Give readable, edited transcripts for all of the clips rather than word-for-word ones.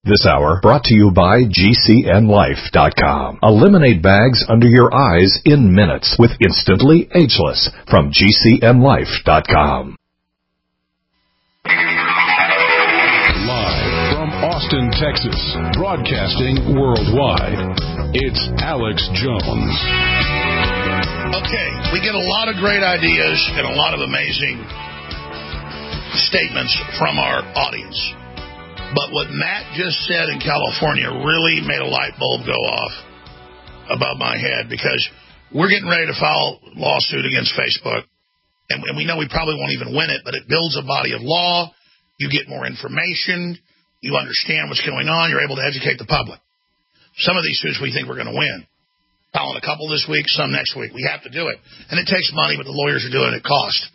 This hour brought to you by GCNLife.com. Eliminate bags under your eyes in minutes with Instantly Ageless from GCNLife.com. Live from Austin, Texas, broadcasting worldwide, it's Alex Jones. Okay, we get a lot of great ideas and a lot of amazing statements from our audience. But what Matt just said in California really made a light bulb go off above my head, because we're getting ready to file a lawsuit against Facebook. And we know we probably won't even win it, but it builds a body of law. You get more information. You understand what's going on. You're able to educate the public. Some of these suits we think we're going to win. Filing a couple this week, some next week. We have to do it. And it takes money, but the lawyers are doing it at cost.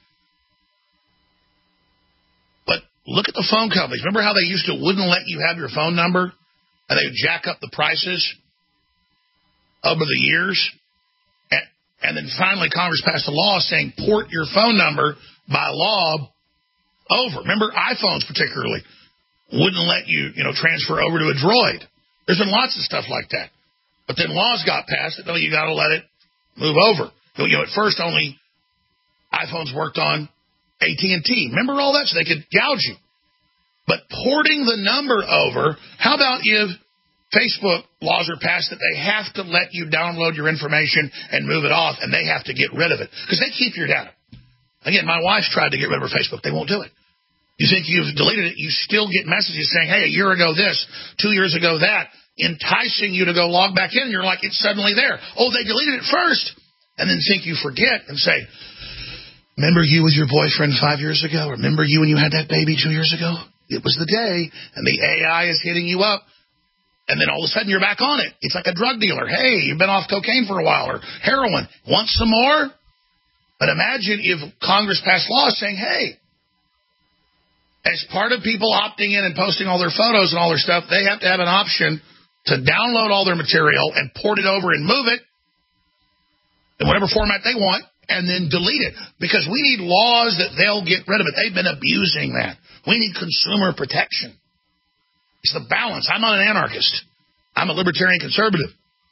But look at the phone companies. Remember how they wouldn't let you have your phone number? And they would jack up the prices over the years? And then finally Congress passed a law saying port your phone number by law over. Remember, iPhones particularly wouldn't let you, transfer over to a Droid. There's been lots of stuff like that. But then laws got passed that, no, you got to let it move over. At first only iPhones worked on AT&T. Remember all that? So they could gouge you. But porting the number over, how about if Facebook laws are passed that they have to let you download your information and move it off, and they have to get rid of it? Because they keep your data. Again, my wife's tried to get rid of her Facebook. They won't do it. You think you've deleted it, you still get messages saying, hey, a year ago this, 2 years ago that, enticing you to go log back in, and you're like, it's suddenly there. Oh, they deleted it first. And then think you forget and say, remember you with your boyfriend 5 years ago? Remember you when you had that baby 2 years ago? It was the day, and the AI is hitting you up. And then all of a sudden you're back on it. It's like a drug dealer. Hey, you've been off cocaine for a while, or heroin. Want some more? But imagine if Congress passed laws saying, hey, as part of people opting in and posting all their photos and all their stuff, they have to have an option to download all their material and port it over and move it in whatever format they want, and then delete it. Because we need laws that they'll get rid of it. They've been abusing that. We need consumer protection. It's the balance. I'm not an anarchist. I'm a libertarian conservative.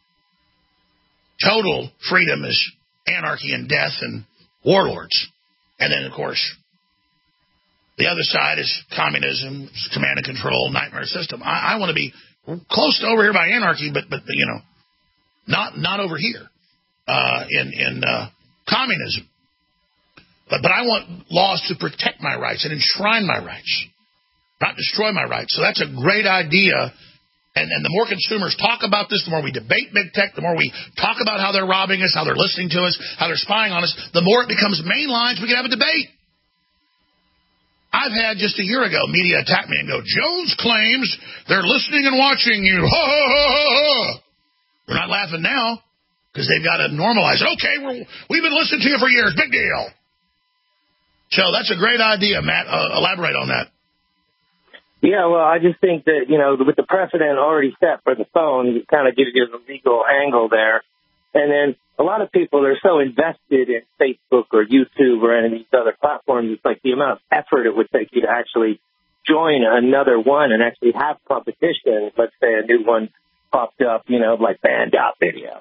Total freedom is anarchy and death and warlords. And then, of course, the other side is communism, command and control, nightmare system. I want to be close to over here by anarchy, but not over here in communism. But I want laws to protect my rights and enshrine my rights, not destroy my rights. So that's a great idea. And the more consumers talk about this, the more we debate big tech, the more we talk about how they're robbing us, how they're listening to us, how they're spying on us, the more it becomes main lines. We can have a debate. I've had just a year ago media attack me and go, Jones claims they're listening and watching you. Ha, ha, ha, ha, ha. We're not laughing now because they've got to normalize it. Okay, we've been listening to you for years. Big deal. So that's a great idea, Matt. Elaborate on that. Yeah, well, I just think that, with the precedent already set for the phone, it kind of gives you the legal angle there. And then a lot of people are so invested in Facebook or YouTube or any of these other platforms. It's like the amount of effort it would take you to actually join another one and actually have competition. Let's say a new one popped up, like Band.video.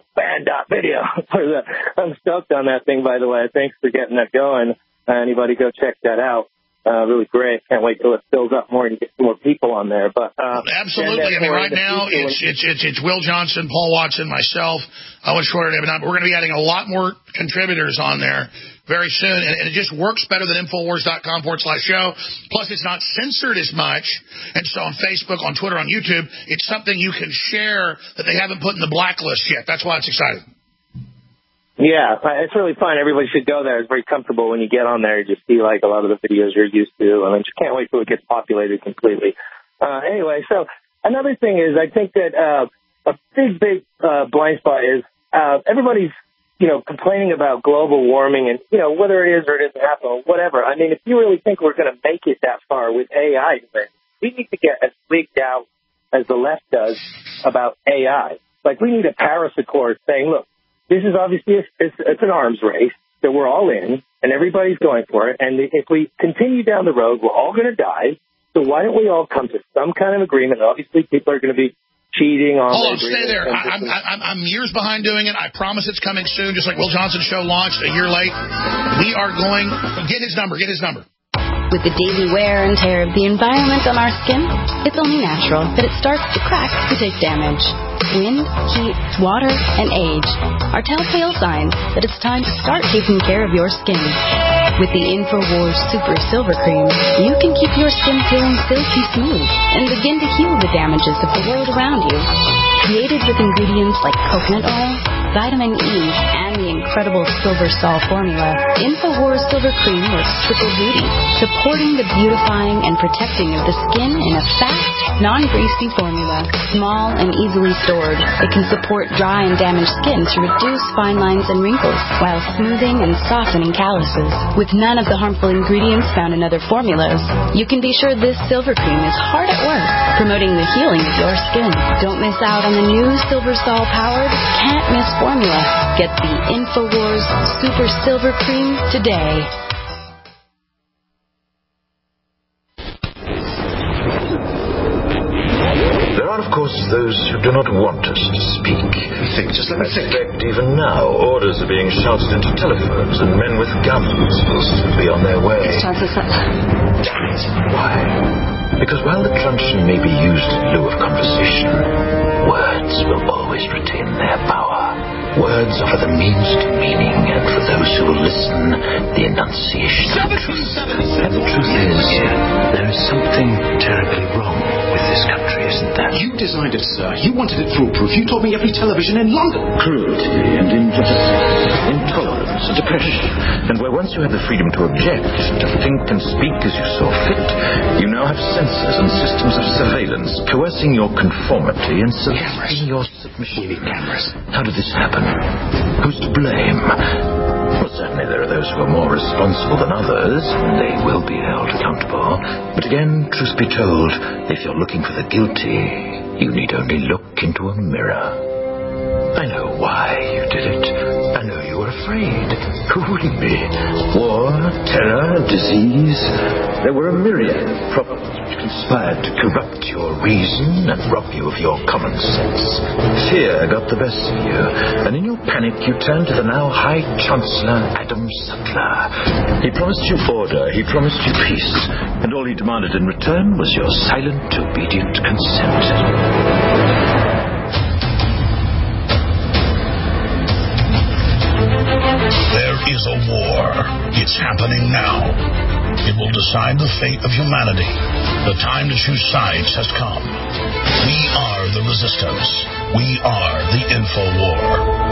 I'm stoked on that thing, by the way. Thanks for getting that going. Anybody go check that out. Really great. Can't wait till it fills up more and you get some more people on there. But absolutely. I mean, right now it's Will Johnson, Paul Watson, myself, Owen Schroyer, David Dunn. But we're going to be adding a lot more contributors on there very soon, and it just works better than Infowars.com/show. Plus, it's not censored as much, and so on Facebook, on Twitter, on YouTube, it's something you can share that they haven't put in the blacklist yet. That's why it's exciting. Yeah, it's really fun. Everybody should go there. It's very comfortable when you get on there. You just see like a lot of the videos you're used to, and I just can't wait till it gets populated completely. Anyway, so another thing is I think that a big blind spot is everybody's, complaining about global warming and, whether it is or it isn't happening, whatever. I mean, if you really think we're going to make it that far with AI, we need to get as leaked out as the left does about AI. Like, we need a Paris Accord saying, look, this is obviously it's an arms race that we're all in, and everybody's going for it. And if we continue down the road, we're all going to die. So why don't we all come to some kind of agreement? Obviously, people are going to be cheating on Hold on, stay there. I'm years behind doing it. I promise it's coming soon, just like Will Johnson's show launched a year late. We are going... Get his number. With the daily wear and tear of the environment on our skin, it's only natural that it starts to crack and take damage. Wind, heat, water, and age are telltale signs that it's time to start taking care of your skin. With the InfoWars Super Silver Cream, you can keep your skin feeling silky smooth and begin to heal the damages of the world around you. Created with ingredients like coconut oil, vitamin E, and the incredible Silver Sol formula, InfoWars Silver Cream works triple duty, supporting the beautifying and protecting of the skin in a fast, non-greasy formula. Small and easily stored, it can support dry and damaged skin to reduce fine lines and wrinkles, while smoothing and softening calluses. With none of the harmful ingredients found in other formulas, you can be sure this Silver Cream is hard at work, promoting the healing of your skin. Don't miss out on the new Silver Sol powered, can't miss formula. Get the InfoWars Super Silver Cream today. There are, of course, those who do not want us to speak. Just let me think. In fact, even now, orders are being shouted into telephones, and men with guns will soon be on their way. It's time for supper. Damn it. Why? Because while the truncheon may be used in lieu of conversation, words will always retain their power. Words offer the means to meaning, and for those who will listen, the enunciation of truth. And the truth is, there is something terribly wrong with this country, isn't there? You designed it, sir. You wanted it foolproof. You told me every television in London. Cruelty and injustice, intolerance and oppression. And where once you had the freedom to object, to think and speak as you saw fit, you now have censors and systems of surveillance coercing your conformity and soliciting your submission. We need cameras. How did this happen? Who's to blame? Well, certainly there are those who are more responsible than others, and they will be held accountable. But again, truth be told, if you're looking for the guilty, you need only look into a mirror. I know why you did it. I know you were afraid. Who wouldn't be? War, terror, disease. There were a myriad of problems which conspired to corrupt your reason and rob you of your common sense. Fear got the best of you, and in your panic you turned to the now High Chancellor Adam Sutler. He promised you order, he promised you peace, and all he demanded in return was your silent, obedient consent. There is a war. It's happening now. It will decide the fate of humanity. The time to choose sides has come. We are the resistance. We are the InfoWar.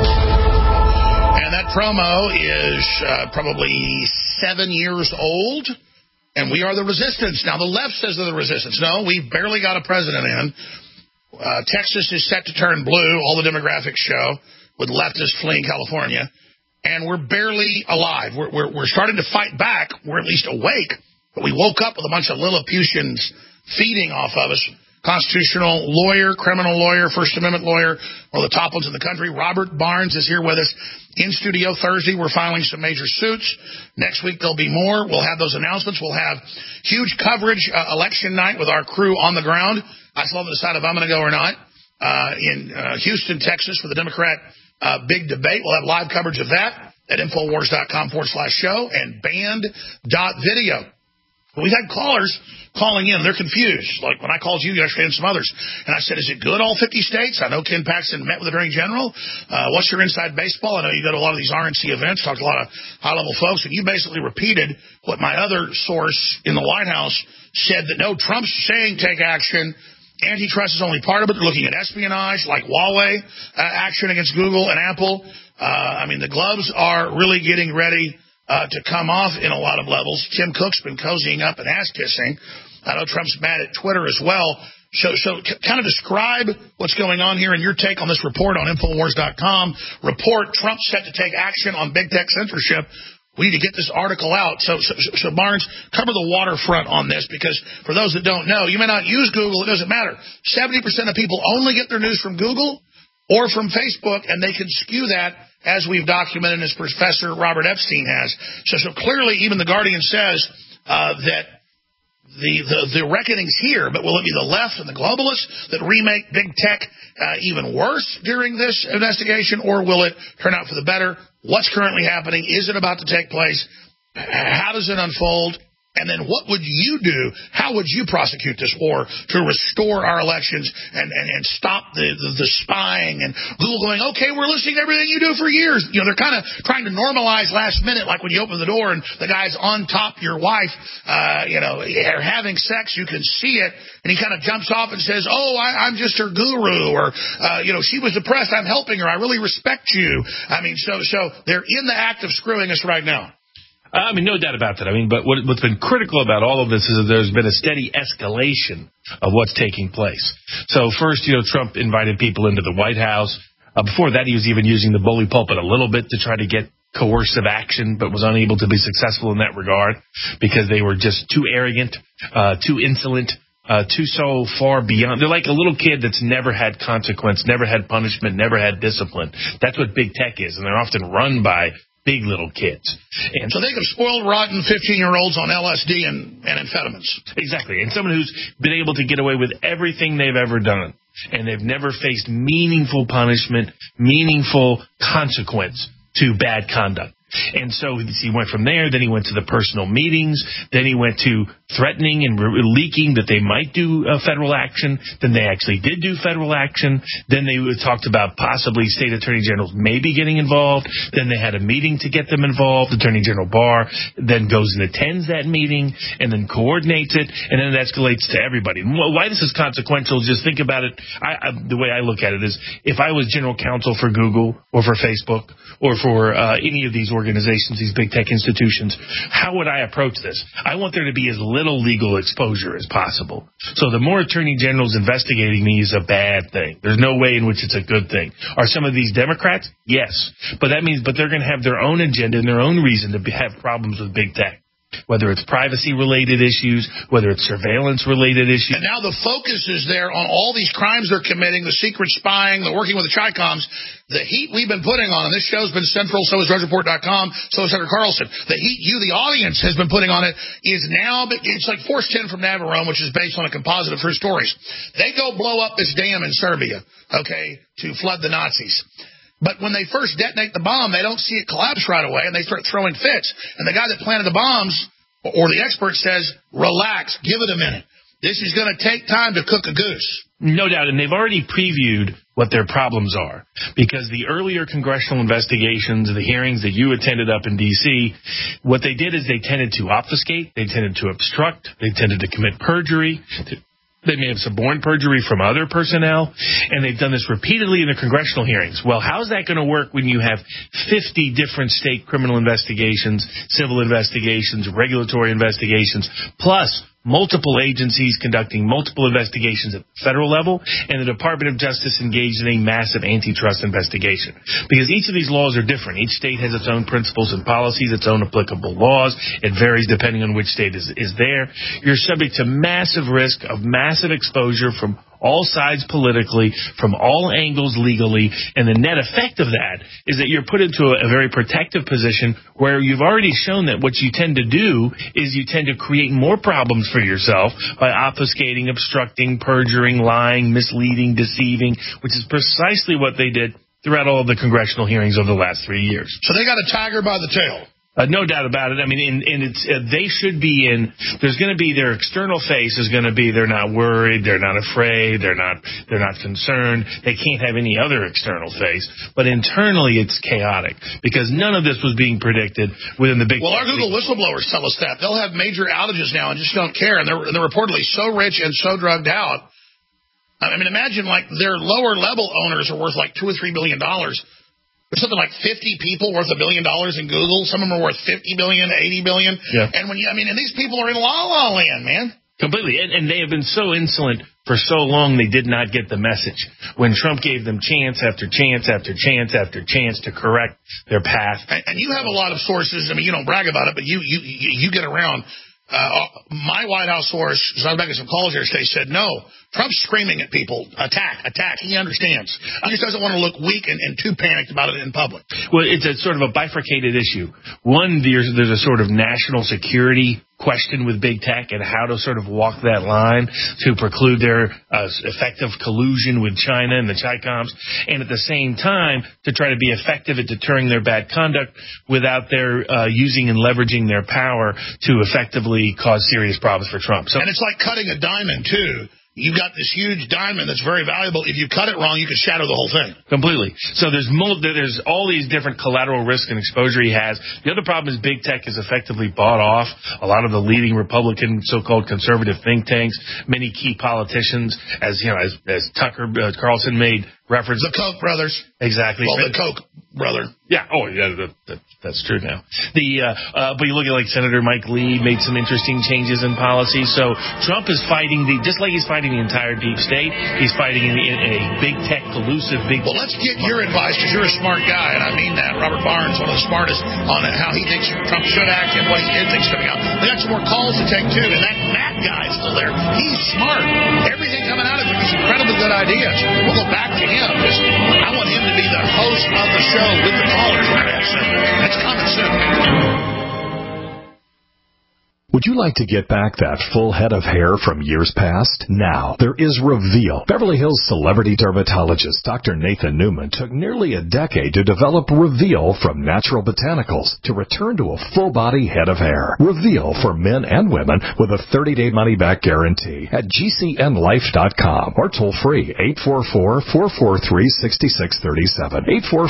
And that promo is probably 7 years old. And we are the resistance. Now, the left says they're the resistance. No, we've barely got a president in. Texas is set to turn blue. All the demographics show, with leftists fleeing California. And we're barely alive. We're starting to fight back. We're at least awake. But we woke up with a bunch of Lilliputians feeding off of us. Constitutional lawyer, criminal lawyer, First Amendment lawyer, one of the top ones in the country. Robert Barnes is here with us in studio Thursday. We're filing some major suits. Next week there'll be more. We'll have those announcements. We'll have huge coverage election night with our crew on the ground. I still haven't decided if I'm going to go or not. In Houston, Texas for the Democrat big debate. We'll have live coverage of that at Infowars.com/show and band.video. We've had callers calling in. They're confused. Like when I called you yesterday and some others. And I said, is it good, all 50 states? I know Ken Paxton met with the Attorney General. What's your inside baseball? I know you go to a lot of these RNC events, talk to a lot of high-level folks, and you basically repeated what my other source in the White House said, that no, Trump's saying take action. Antitrust is only part of it. They're looking at espionage, like Huawei action against Google and Apple. I mean, the gloves are really getting ready to come off in a lot of levels. Tim Cook's been cozying up and ass-kissing. I know Trump's mad at Twitter as well. So kind of describe what's going on here and your take on this report on Infowars.com. Report, Trump set to take action on big tech censorship. We need to get this article out. So Barnes, cover the waterfront on this, because for those that don't know, you may not use Google. It doesn't matter. 70% of people only get their news from Google or from Facebook, and they can skew that, as we've documented, as Professor Robert Epstein has. So clearly even The Guardian says that the reckoning's here, but will it be the left and the globalists that remake big tech even worse during this investigation, or will it turn out for the better? What's currently happening? Is it about to take place? How does it unfold? And then what would you do? How would you prosecute this war to restore our elections and stop the spying and Google going, okay, we're listening to everything you do for years. You know, they're kind of trying to normalize last minute, like when you open the door and the guy's on top of your wife, they're having sex, you can see it, and he kind of jumps off and says, oh, I'm just her guru, or, she was depressed, I'm helping her, I really respect you. I mean, so they're in the act of screwing us right now. No doubt about that. But what's been critical about all of this is that there's been a steady escalation of what's taking place. So first, Trump invited people into the White House. Before that, he was even using the bully pulpit a little bit to try to get coercive action, but was unable to be successful in that regard because they were just too arrogant, too insolent, too so far beyond. They're like a little kid that's never had consequence, never had punishment, never had discipline. That's what big tech is, and they're often run by big little kids. And so they have spoiled, rotten 15-year-olds on LSD and amphetamines. Exactly. And someone who's been able to get away with everything they've ever done, and they've never faced meaningful punishment, meaningful consequence to bad conduct. And so he went from there, then he went to the personal meetings, then he went to threatening and leaking that they might do federal action, then they actually did do federal action, then they talked about possibly state attorney generals maybe getting involved, then they had a meeting to get them involved, Attorney General Barr then goes and attends that meeting and then coordinates it, and then it escalates to everybody. Why this is consequential, just think about it. The way I look at it is, if I was general counsel for Google or for Facebook or for any of these organizations, these big tech institutions, how would I approach this? I want there to be as little legal exposure as possible. So the more attorney generals investigating me is a bad thing. There's no way in which it's a good thing. Are some of these Democrats? Yes. But that means, they're going to have their own agenda and their own reason to have problems with big tech. Whether it's privacy-related issues, whether it's surveillance-related issues. And now the focus is there on all these crimes they're committing, the secret spying, the working with the Chi-Coms. The heat we've been putting on, and this show's been central, so is DrudgeReport.com, so is Senator Carlson. The heat you, the audience, has been putting on it is now, it's like Force 10 from Navarone, which is based on a composite of true stories. They go blow up this dam in Serbia, to flood the Nazis. But when they first detonate the bomb, they don't see it collapse right away, and they start throwing fits. And the guy that planted the bombs, or the expert, says, relax, give it a minute. This is going to take time to cook a goose. No doubt, and they've already previewed what their problems are, because the earlier congressional investigations, the hearings that you attended up in D.C., what they did is they tended to obfuscate, they tended to obstruct, they tended to commit perjury. They may have suborned perjury from other personnel, and they've done this repeatedly in the congressional hearings. Well, how's that going to work when you have 50 different state criminal investigations, civil investigations, regulatory investigations, plus multiple agencies conducting multiple investigations at the federal level, and the Department of Justice engaged in a massive antitrust investigation? Because each of these laws are different. Each state has its own principles and policies, its own applicable laws. It varies depending on which state is there. You're subject to massive risk of massive exposure from all sides politically, from all angles legally, and the net effect of that is that you're put into a very protective position where you've already shown that what you tend to do is you tend to create more problems for yourself by obfuscating, obstructing, perjuring, lying, misleading, deceiving, which is precisely what they did throughout all of the congressional hearings over the last 3 years. So they got a tiger by the tail. No doubt about it. I mean, and it's they should be in. There's going to be their external face is going to be they're not worried, they're not afraid, they're not concerned. They can't have any other external face. But internally, it's chaotic because none of this was being predicted within the big. Well, our Google whistleblowers tell us that they'll have major outages now and just don't care, and they're reportedly so rich and so drugged out. I mean, imagine like their lower level owners are worth like $2 or $3 billion. There's something like 50 people worth $1 billion in Google. Some of them are worth 50 billion, 80 billion. Yeah. And and these people are in la-la land, man. Completely. And they have been so insolent for so long they did not get the message. When Trump gave them chance after chance after chance after chance to correct their path. And you have a lot of sources. I mean, you don't brag about it, but you get around. My White House source, because I was making some calls yesterday, said, no, Trump's screaming at people, attack. He understands. He just doesn't want to look weak and too panicked about it in public. Well, it's a sort of a bifurcated issue. One, there's a sort of national security question with big tech and how to sort of walk that line to preclude their effective collusion with China and the Chicoms, and at the same time to try to be effective at deterring their bad conduct without their using and leveraging their power to effectively cause serious problems for Trump. And it's like cutting a diamond, too. You've got this huge diamond that's very valuable. If you cut it wrong, you can shatter the whole thing. Completely. So there's all these different collateral risk and exposure he has. The other problem is big tech has effectively bought off a lot of the leading Republican so-called conservative think tanks, many key politicians, as Tucker Carlson made reference. The Koch brothers. Exactly. Well, the Koch brother. Yeah. Oh, yeah. That's true now. But you look at like Senator Mike Lee made some interesting changes in policy. So Trump is fighting just like he's fighting the entire deep state. He's fighting in a big tech collusive big. Well, let's get your advice because you're a smart guy, and I mean that. Robert Barnes, one of the smartest, on how he thinks Trump should act and what he thinks coming out. We got some more calls to take too, and that Matt guy is still there. He's smart. Everything coming out of him is incredibly good ideas. We'll go back to him because I want him to be the host of the show with the callers. That's coming soon. Would you like to get back that full head of hair from years past? Now, there is Reveal. Beverly Hills celebrity dermatologist Dr. Nathan Newman took nearly a decade to develop Reveal from natural botanicals to return to a full-body head of hair. Reveal for men and women with a 30-day money-back guarantee at GCNlife.com or toll free 844-443-6637.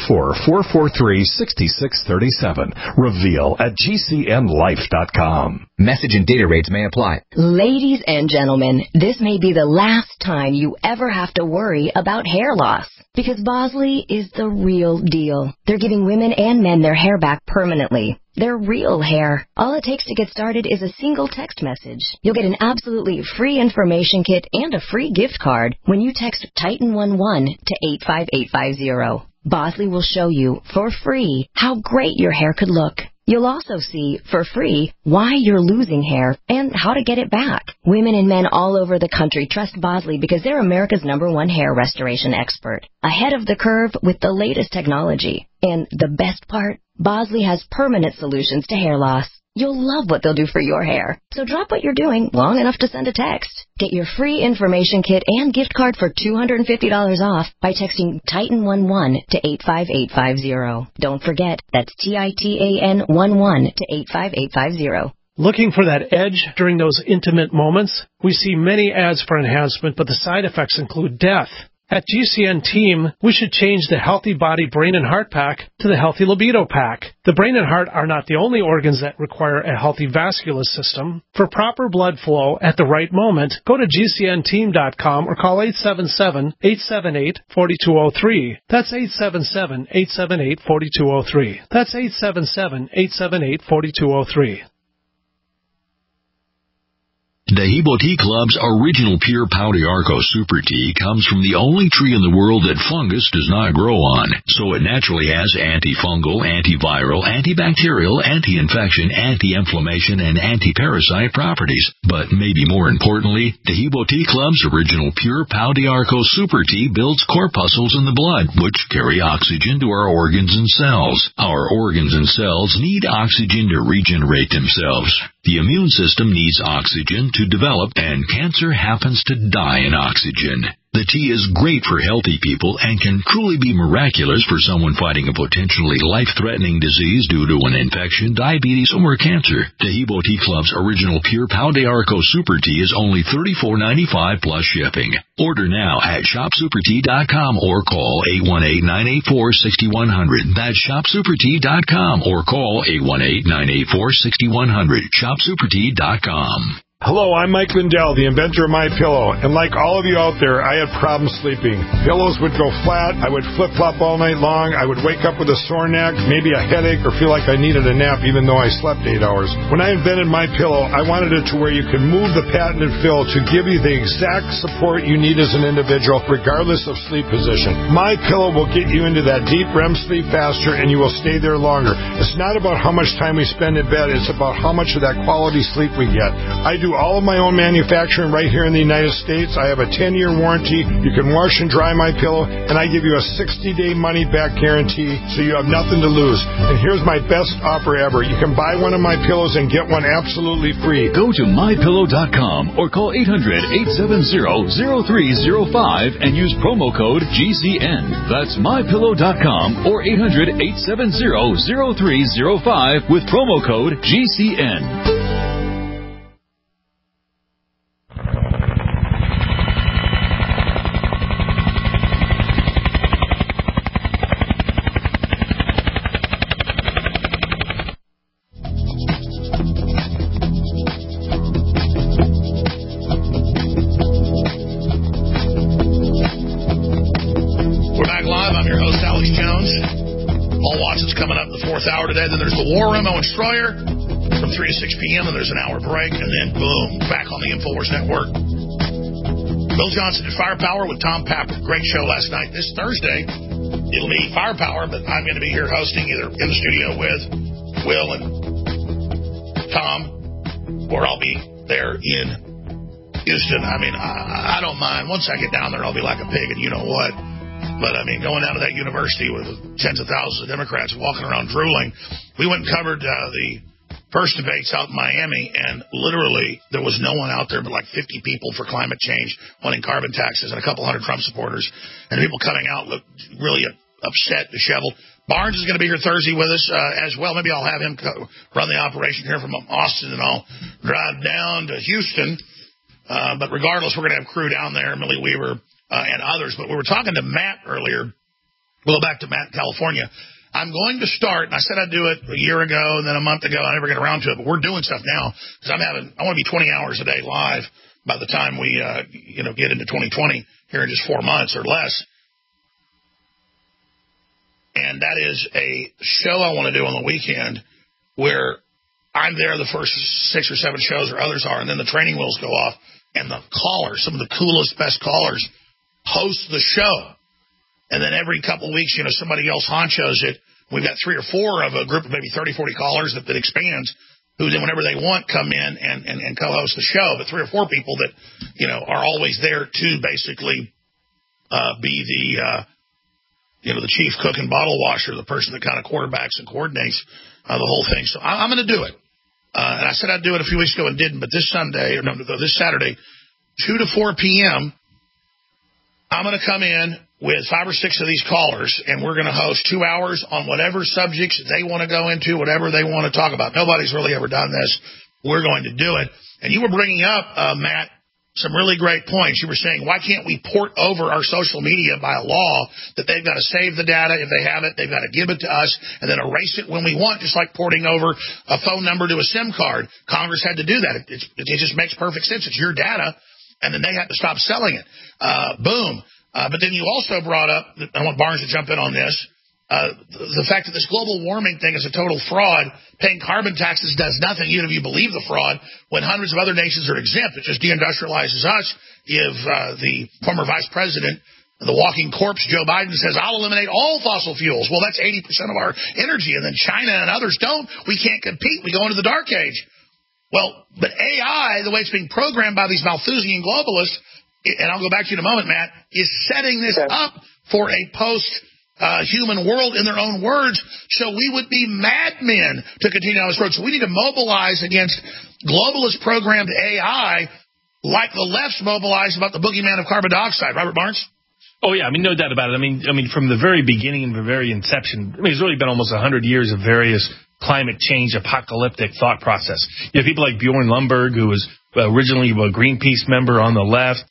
844-443-6637. Reveal at GCNlife.com. Message and data rates may apply. Ladies and gentlemen, this may be the last time you ever have to worry about hair loss. Because Bosley is the real deal. They're giving women and men their hair back permanently. Their real hair. All it takes to get started is a single text message. You'll get an absolutely free information kit and a free gift card when you text Titan11 to 85850. Bosley will show you for free how great your hair could look. You'll also see, for free, why you're losing hair and how to get it back. Women and men all over the country trust Bosley because they're America's #1 hair restoration expert. Ahead of the curve with the latest technology. And the best part, Bosley has permanent solutions to hair loss. You'll love what they'll do for your hair. So drop what you're doing long enough to send a text. Get your free information kit and gift card for $250 off by texting Titan11 to 85850. Don't forget, that's TITAN11 to 85850. Looking for that edge during those intimate moments? We see many ads for enhancement, but the side effects include death. At GCN Team, we should change the Healthy Body, Brain, and Heart Pack to the Healthy Libido Pack. The brain and heart are not the only organs that require a healthy vascular system. For proper blood flow at the right moment, go to GCNteam.com or call 877-878-4203. That's 877-878-4203. That's 877-878-4203. Dehibo Tea Club's original pure Pau d'Arco Super Tea comes from the only tree in the world that fungus does not grow on, so it naturally has antifungal, antiviral, antibacterial, anti-infection, anti-inflammation, and anti-parasite properties. But maybe more importantly, Dehibo Tea Club's original pure Pau d'Arco Super Tea builds corpuscles in the blood, which carry oxygen to our organs and cells. Our organs and cells need oxygen to regenerate themselves. The immune system needs oxygen to develop, and cancer happens to die in oxygen. The tea is great for healthy people and can truly be miraculous for someone fighting a potentially life-threatening disease due to an infection, diabetes, or cancer. Dehibo Tea Club's original pure Pau d'Arco Super Tea is only $34.95 plus shipping. Order now at shopsupertea.com or call 818-984-6100. That's shopsupertea.com or call 818-984-6100. shopsupertea.com. Hello, I'm Mike Lindell, the inventor of MyPillow, and like all of you out there, I had problems sleeping. Pillows would go flat, I would flip-flop all night long, I would wake up with a sore neck, maybe a headache, or feel like I needed a nap even though I slept 8 hours. When I invented MyPillow, I wanted it to where you can move the patented fill to give you the exact support you need as an individual, regardless of sleep position. MyPillow will get you into that deep REM sleep faster, and you will stay there longer. It's not about how much time we spend in bed, it's about how much of that quality sleep we get. I do do all of my own manufacturing right here in the United States. I have a 10-year warranty. You can wash and dry my pillow, and I give you a 60-day money-back guarantee, so you have nothing to lose. And here's my best offer ever. You can buy one of my pillows and get one absolutely free. Go to mypillow.com or call 800-870-0305 and use promo code GCN. That's mypillow.com or 800-870-0305 with promo code GCN. Today. Then there's the War Room, Owen Stroyer, from 3 to 6 p.m., and there's an hour break, and then boom, back on the InfoWars Network. Bill Johnson at Firepower with Tom Papper. Great show last night. This Thursday, it'll be Firepower, but I'm going to be here hosting either in the studio with Will and Tom, or I'll be there in Houston. I mean, I don't mind. Once I get down there, I'll be like a pig, and you know what? But, I mean, going down to that university with tens of thousands of Democrats walking around drooling, we went and covered the first debates out in Miami, and literally there was no one out there but like 50 people for climate change wanting carbon taxes and a couple hundred Trump supporters. And people coming out looked really upset, disheveled. Barnes is going to be here Thursday with us as well. Maybe I'll have him run the operation here from Austin, and I'll drive down to Houston. But regardless, we're going to have crew down there, Millie Weaver, and others. But we were talking to Matt earlier. We'll go back to Matt in California. I'm going to start, and I said I'd do it a year ago and then a month ago. I never get around to it, but we're doing stuff now because I want to be 20 hours a day live by the time we, get into 2020 here in just 4 months or less. And that is a show I want to do on the weekend where I'm there the first 6 or 7 shows, or others are, and then the training wheels go off, and the callers, some of the coolest, best callers, host the show. And then every couple of weeks, somebody else honchos it. We've got 3 or 4 of a group of maybe 30, 40 callers that expands, who then whenever they want come in and co-host the show. But 3 or 4 people that, are always there to basically be the chief cook and bottle washer, the person that kind of quarterbacks and coordinates the whole thing. So I'm going to do it. And I said I'd do it a few weeks ago and didn't, but this Saturday, 2 to 4 p.m., I'm going to come in with 5 or 6 of these callers, and we're going to host 2 hours on whatever subjects they want to go into, whatever they want to talk about. Nobody's really ever done this. We're going to do it. And you were bringing up, Matt, some really great points. You were saying, why can't we port over our social media by a law that they've got to save the data? If they have it, they've got to give it to us and then erase it when we want, just like porting over a phone number to a SIM card. Congress had to do that. It just makes perfect sense. It's your data, and then they have to stop selling it. Boom. But then you also brought up, I want Barnes to jump in on this, the fact that this global warming thing is a total fraud. Paying carbon taxes does nothing, even if you believe the fraud, when hundreds of other nations are exempt. It just deindustrializes us. If the former vice president, the walking corpse, Joe Biden, says, I'll eliminate all fossil fuels. Well, that's 80% of our energy, and then China and others don't. We can't compete. We go into the dark age. Well, but AI, the way it's being programmed by these Malthusian globalists, and I'll go back to you in a moment, Matt, is setting this up for a post-human world in their own words, so we would be madmen to continue on this road. So we need to mobilize against globalist programmed AI like the left's mobilized about the boogeyman of carbon dioxide. Robert Barnes? Oh, yeah, no doubt about it. I mean, from the very beginning and the very inception, it's really been almost 100 years of various climate change apocalyptic thought process. You have people like Bjorn Lomborg, who was originally a Greenpeace member on the left,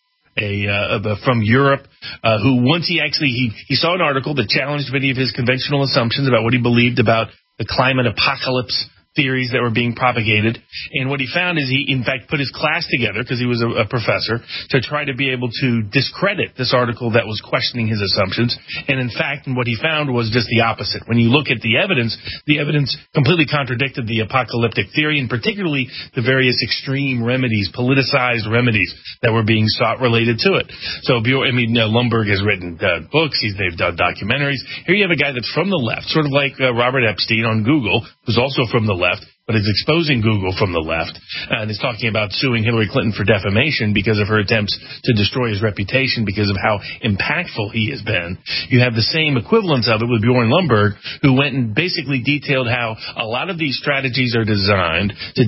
from Europe, who once he saw an article that challenged many of his conventional assumptions about what he believed about the climate apocalypse theories that were being propagated. And what he found is he, in fact, put his class together, because he was a professor, to try to be able to discredit this article that was questioning his assumptions. And in fact, what he found was just the opposite. When you look at the evidence completely contradicted the apocalyptic theory, and particularly the various extreme remedies, politicized remedies that were being sought related to it. So, Lomborg has written books. They've done documentaries. Here you have a guy that's from the left, sort of like Robert Epstein on Google, who's also from the left, but is exposing Google from the left, and is talking about suing Hillary Clinton for defamation because of her attempts to destroy his reputation because of how impactful he has been. You have the same equivalence of it with Bjorn Lomborg, who went and basically detailed how a lot of these strategies are designed to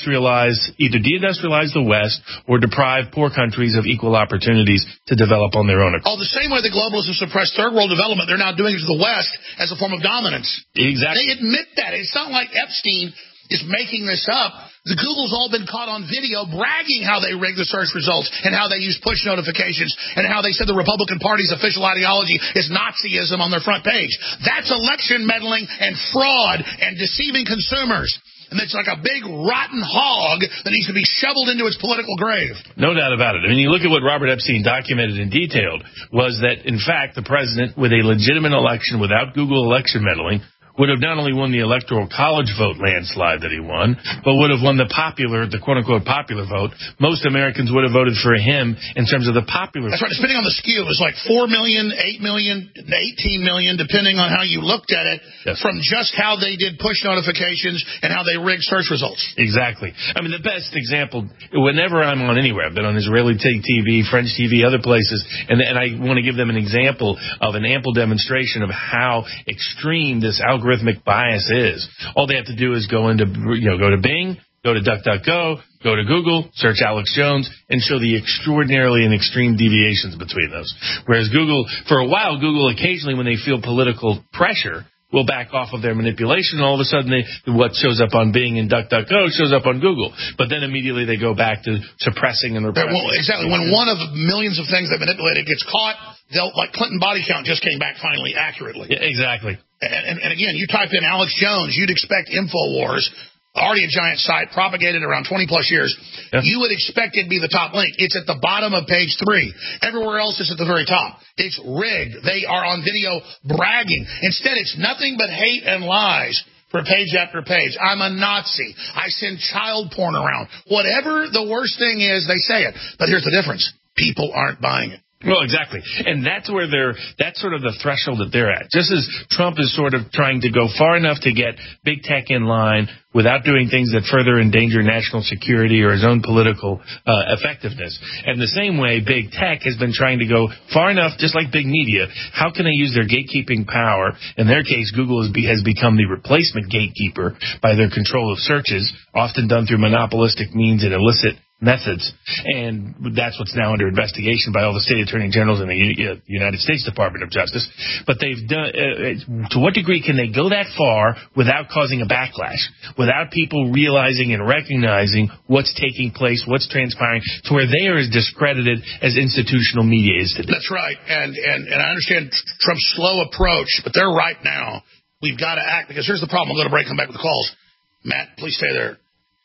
either deindustrialize the West or deprive poor countries of equal opportunities to develop on their own. Oh, the same way the globalists have suppressed third world development, they're now doing it to the West as a form of dominance. Exactly. They admit that. It's not like Epstein is making this up. The Google's all been caught on video bragging how they rig the search results and how they use push notifications and how they said the Republican Party's official ideology is Nazism on their front page. That's election meddling and fraud and deceiving consumers. And it's like a big rotten hog that needs to be shoveled into its political grave. No doubt about it. I mean, you look at what Robert Epstein documented and detailed was that, in fact, the president, with a legitimate election without Google election meddling, would have not only won the Electoral College vote landslide that he won, but would have won the quote-unquote popular vote. Most Americans would have voted for him in terms of the popular vote. That's right. Depending on the skew, it was like 4 million, 8 million, 18 million, depending on how you looked at it, yes, from just how they did push notifications and how they rigged search results. Exactly. I mean, the best example, whenever I'm on anywhere, I've been on Israeli TV, French TV, other places, and I want to give them an example of an ample demonstration of how extreme this algorithm bias is. All they have to do is go to Bing, go to DuckDuckGo, go to Google, search Alex Jones, and show the extraordinarily and extreme deviations between those. Whereas Google, for a while, Google occasionally, when they feel political pressure, will back off of their manipulation. All of a sudden, what shows up on Bing and DuckDuckGo shows up on Google. But then immediately they go back to suppressing and repressing. Well, exactly. When one of the millions of things they manipulated gets caught, like Clinton body count just came back finally accurately. Yeah, exactly. And again, you type in Alex Jones, you'd expect InfoWars, already a giant site, propagated around 20-plus years. Yeah. You would expect it to be the top link. It's at the bottom of page 3. Everywhere else is at the very top. It's rigged. They are on video bragging. Instead, it's nothing but hate and lies for page after page. I'm a Nazi. I send child porn around. Whatever the worst thing is, they say it. But here's the difference. People aren't buying it. Well, exactly. And that's where that's sort of the threshold that they're at. Just as Trump is sort of trying to go far enough to get big tech in line without doing things that further endanger national security or his own political effectiveness. And the same way, big tech has been trying to go far enough, just like big media. How can they use their gatekeeping power? In their case, Google has become the replacement gatekeeper by their control of searches, often done through monopolistic means and illicit methods, and that's what's now under investigation by all the state attorney generals in the United States Department of Justice. But they've done, to what degree can they go that far without causing a backlash, without people realizing and recognizing what's taking place, what's transpiring, to where they are as discredited as institutional media is today? That's right, and I understand Trump's slow approach, but they're right now. We've got to act, because here's the problem. I'm going to break, come back with the calls. Matt, please stay there.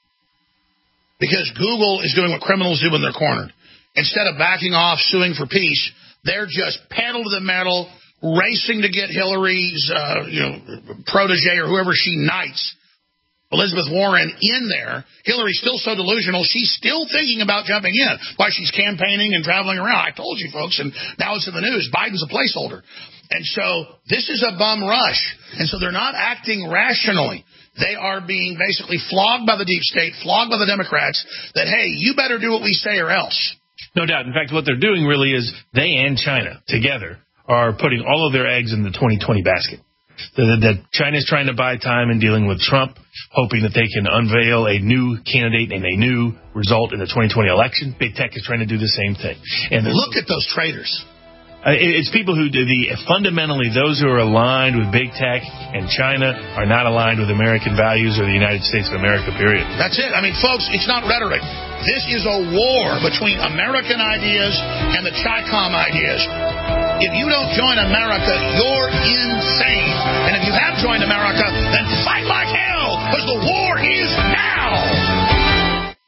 Because Google is doing what criminals do when they're cornered. Instead of backing off, suing for peace, they're just pedal to the metal, racing to get Hillary's protege or whoever she knights, Elizabeth Warren, in there. Hillary's still so delusional, she's still thinking about jumping in while she's campaigning and traveling around. I told you, folks, and now it's in the news. Biden's a placeholder. And so this is a bum rush. And so they're not acting rationally. They are being basically flogged by the deep state, flogged by the Democrats, that, hey, you better do what we say or else. No doubt. In fact, what they're doing really is they and China together are putting all of their eggs in the 2020 basket. That China's trying to buy time in dealing with Trump, hoping that they can unveil a new candidate and a new result in the 2020 election. Big tech is trying to do the same thing. And look at those traitors. It's people who fundamentally those who are aligned with big tech and China are not aligned with American values or the United States of America, period. That's it. I mean, folks, it's not rhetoric. This is a war between American ideas and the Chi-Com ideas. If you don't join America, you're insane. And if you have joined America, then fight like hell, because the war is now.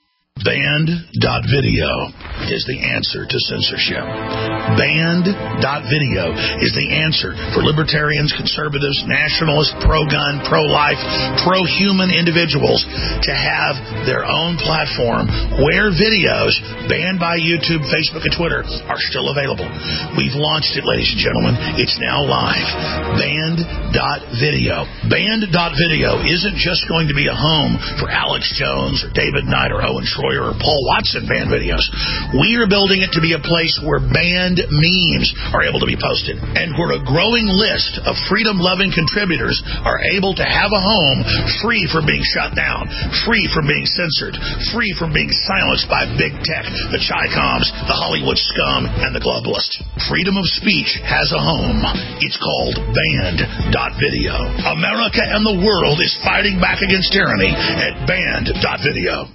Banned.video is the answer to censorship. Banned.video is the answer for libertarians, conservatives, nationalists, pro-gun, pro-life, pro-human individuals to have their own platform where videos banned by YouTube, Facebook, and Twitter are still available. We've launched it, ladies and gentlemen. It's now live. Banned.video. Banned.video isn't just going to be a home for Alex Jones or David Knight or Owen Schroyer or Paul Watson banned videos. We are building it to be a place where banned memes are able to be posted and where a growing list of freedom-loving contributors are able to have a home free from being shut down, free from being censored, free from being silenced by big tech, the Chi-Coms, the Hollywood scum, and the globalists. Freedom of speech has a home. It's called Banned.video. America and the world is fighting back against tyranny at Banned.video.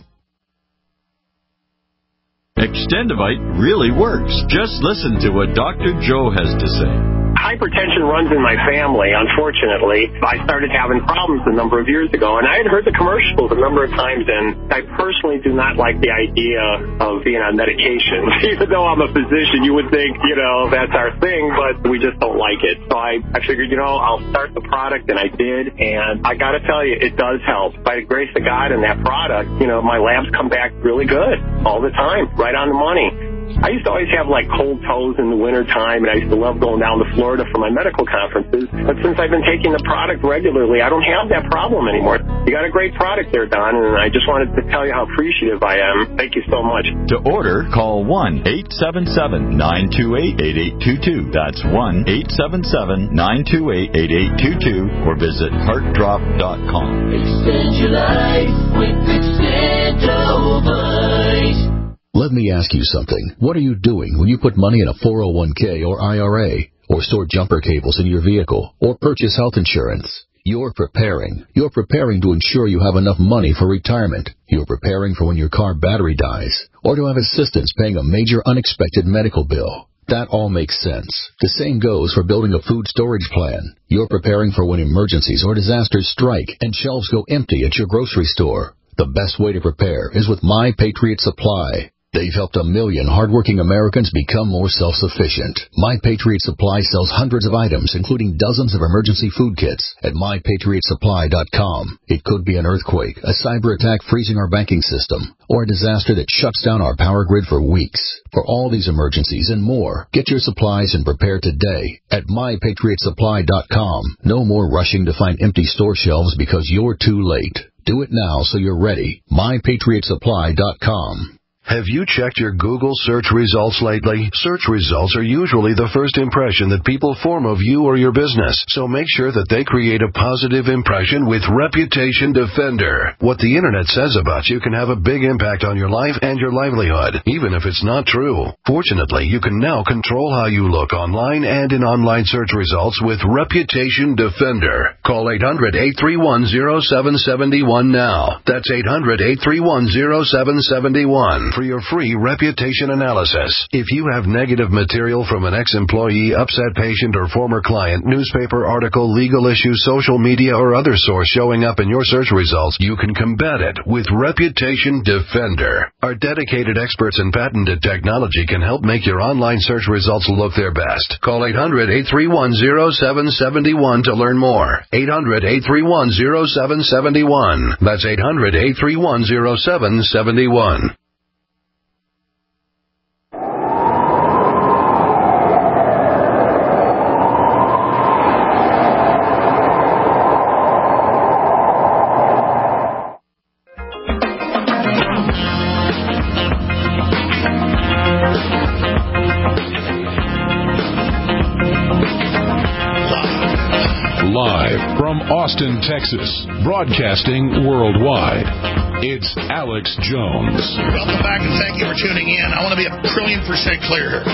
Extendivite really works. Just listen to what Dr. Joe has to say. Hypertension runs in my family, unfortunately. I started having problems a number of years ago, and I had heard the commercials a number of times, and I personally do not like the idea of being on medication. Even though I'm a physician, you would think, that's our thing, but we just don't like it. So I figured, I'll start the product, and I did, and I got to tell you, it does help. By the grace of God and that product, my labs come back really good all the time, right on the money. I used to always have cold toes in the winter time, and I used to love going down to Florida for my medical conferences. But since I've been taking the product regularly, I don't have that problem anymore. You got a great product there, Don, and I just wanted to tell you how appreciative I am. Thank you so much. To order, call 1-877-928-8822. That's 1-877-928-8822, or visit heartdrop.com. Extend your life with Extendovite. Let me ask you something. What are you doing when you put money in a 401k or IRA, or store jumper cables in your vehicle, or purchase health insurance? You're preparing. You're preparing to ensure you have enough money for retirement. You're preparing for when your car battery dies, or to have assistance paying a major unexpected medical bill. That all makes sense. The same goes for building a food storage plan. You're preparing for when emergencies or disasters strike and shelves go empty at your grocery store. The best way to prepare is with My Patriot Supply. They've helped 1 million hardworking Americans become more self-sufficient. My Patriot Supply sells hundreds of items, including dozens of emergency food kits at MyPatriotSupply.com. It could be an earthquake, a cyber attack freezing our banking system, or a disaster that shuts down our power grid for weeks. For all these emergencies and more, get your supplies and prepare today at MyPatriotSupply.com. No more rushing to find empty store shelves because you're too late. Do it now so you're ready. MyPatriotSupply.com. Have you checked your Google search results lately? Search results are usually the first impression that people form of you or your business, so make sure that they create a positive impression with Reputation Defender. What the Internet says about you can have a big impact on your life and your livelihood, even if it's not true. Fortunately, you can now control how you look online and in online search results with Reputation Defender. Call 800-831-0771 now. That's 800-831-0771. For your free reputation analysis. If you have negative material from an ex-employee, upset patient, or former client, newspaper article, legal issue, social media, or other source showing up in your search results, you can combat it with Reputation Defender. Our dedicated experts in patented technology can help make your online search results look their best. Call 800-831-0771 to learn more. 800-831-0771. That's 800-831-0771. Austin, Texas, broadcasting worldwide. It's Alex Jones. Welcome back and thank you for tuning in. I want to be 1,000,000,000% clear here.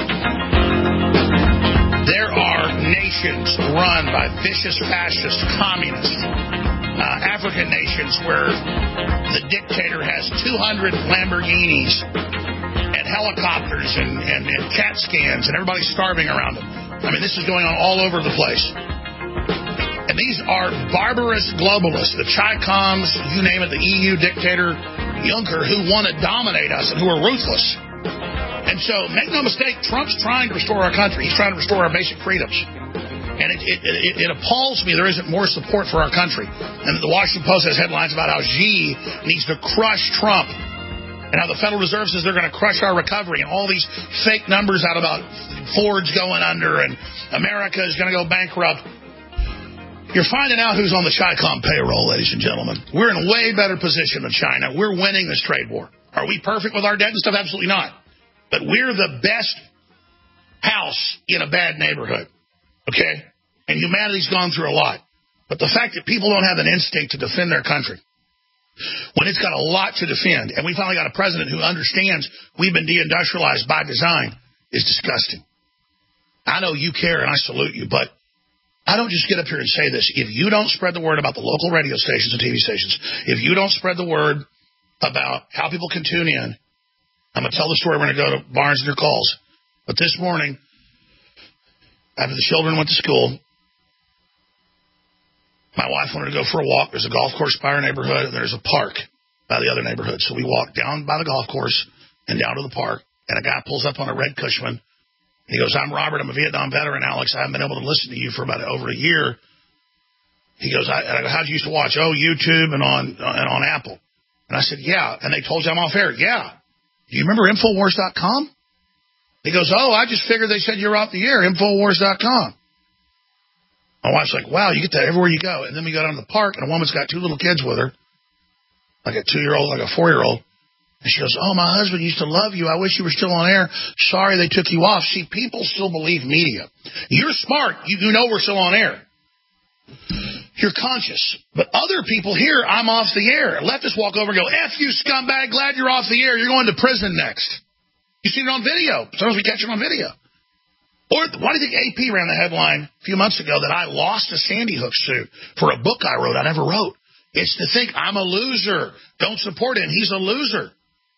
There are nations run by vicious, fascist, communist, African nations where the dictator has 200 Lamborghinis and helicopters and CAT scans and everybody's starving around them. I mean, this is going on all over the place. And these are barbarous globalists, the Chi-Coms, you name it, the EU dictator, Juncker who want to dominate us and who are ruthless. And so, make no mistake, Trump's trying to restore our country. He's trying to restore our basic freedoms. And it appalls me there isn't more support for our country. And the Washington Post has headlines about how Xi needs to crush Trump. And how the Federal Reserve says they're going to crush our recovery. And all these fake numbers out about Ford's going under and America is going to go bankrupt. You're finding out who's on the Chi-Com payroll, ladies and gentlemen. We're in a way better position than China. We're winning this trade war. Are we perfect with our debt and stuff? Absolutely not. But we're the best house in a bad neighborhood, okay? And humanity's gone through a lot. But the fact that people don't have an instinct to defend their country, when it's got a lot to defend, and we finally got a president who understands we've been deindustrialized by design, is disgusting. I know you care, and I salute you, but I don't just get up here and say this. If you don't spread the word about the local radio stations and TV stations, if you don't spread the word about how people can tune in, I'm going to tell the story. We're going to go to Barnes and your calls. But this morning, after the children went to school, my wife wanted to go for a walk. There's a golf course by our neighborhood, and there's a park by the other neighborhood. So we walked down by the golf course and down to the park, and a guy pulls up on a red Cushman. He goes, I'm Robert. I'm a Vietnam veteran, Alex. I haven't been able to listen to you for about over a year. He goes, I go, how'd you used to watch? Oh, YouTube and on Apple. And I said, yeah. And they told you I'm off air. Yeah. Do you remember Infowars.com? He goes, oh, I just figured they said you're off the air, Infowars.com. My wife's like, wow, you get that everywhere you go. And then we go down to the park, and a woman's got two little kids with her, like a 2-year-old, like a 4-year-old. And she goes, oh, my husband used to love you. I wish you were still on air. Sorry they took you off. See, people still believe media. You're smart. You know we're still on air. You're conscious. But other people here, I'm off the air. Leftists walk over and go, F you, scumbag, glad you're off the air. You're going to prison next. You see it on video. Sometimes we catch it on video. Or why do you think AP ran the headline a few months ago that I lost a Sandy Hook suit for a book I wrote? I never wrote. It's to think I'm a loser. Don't support him. He's a loser.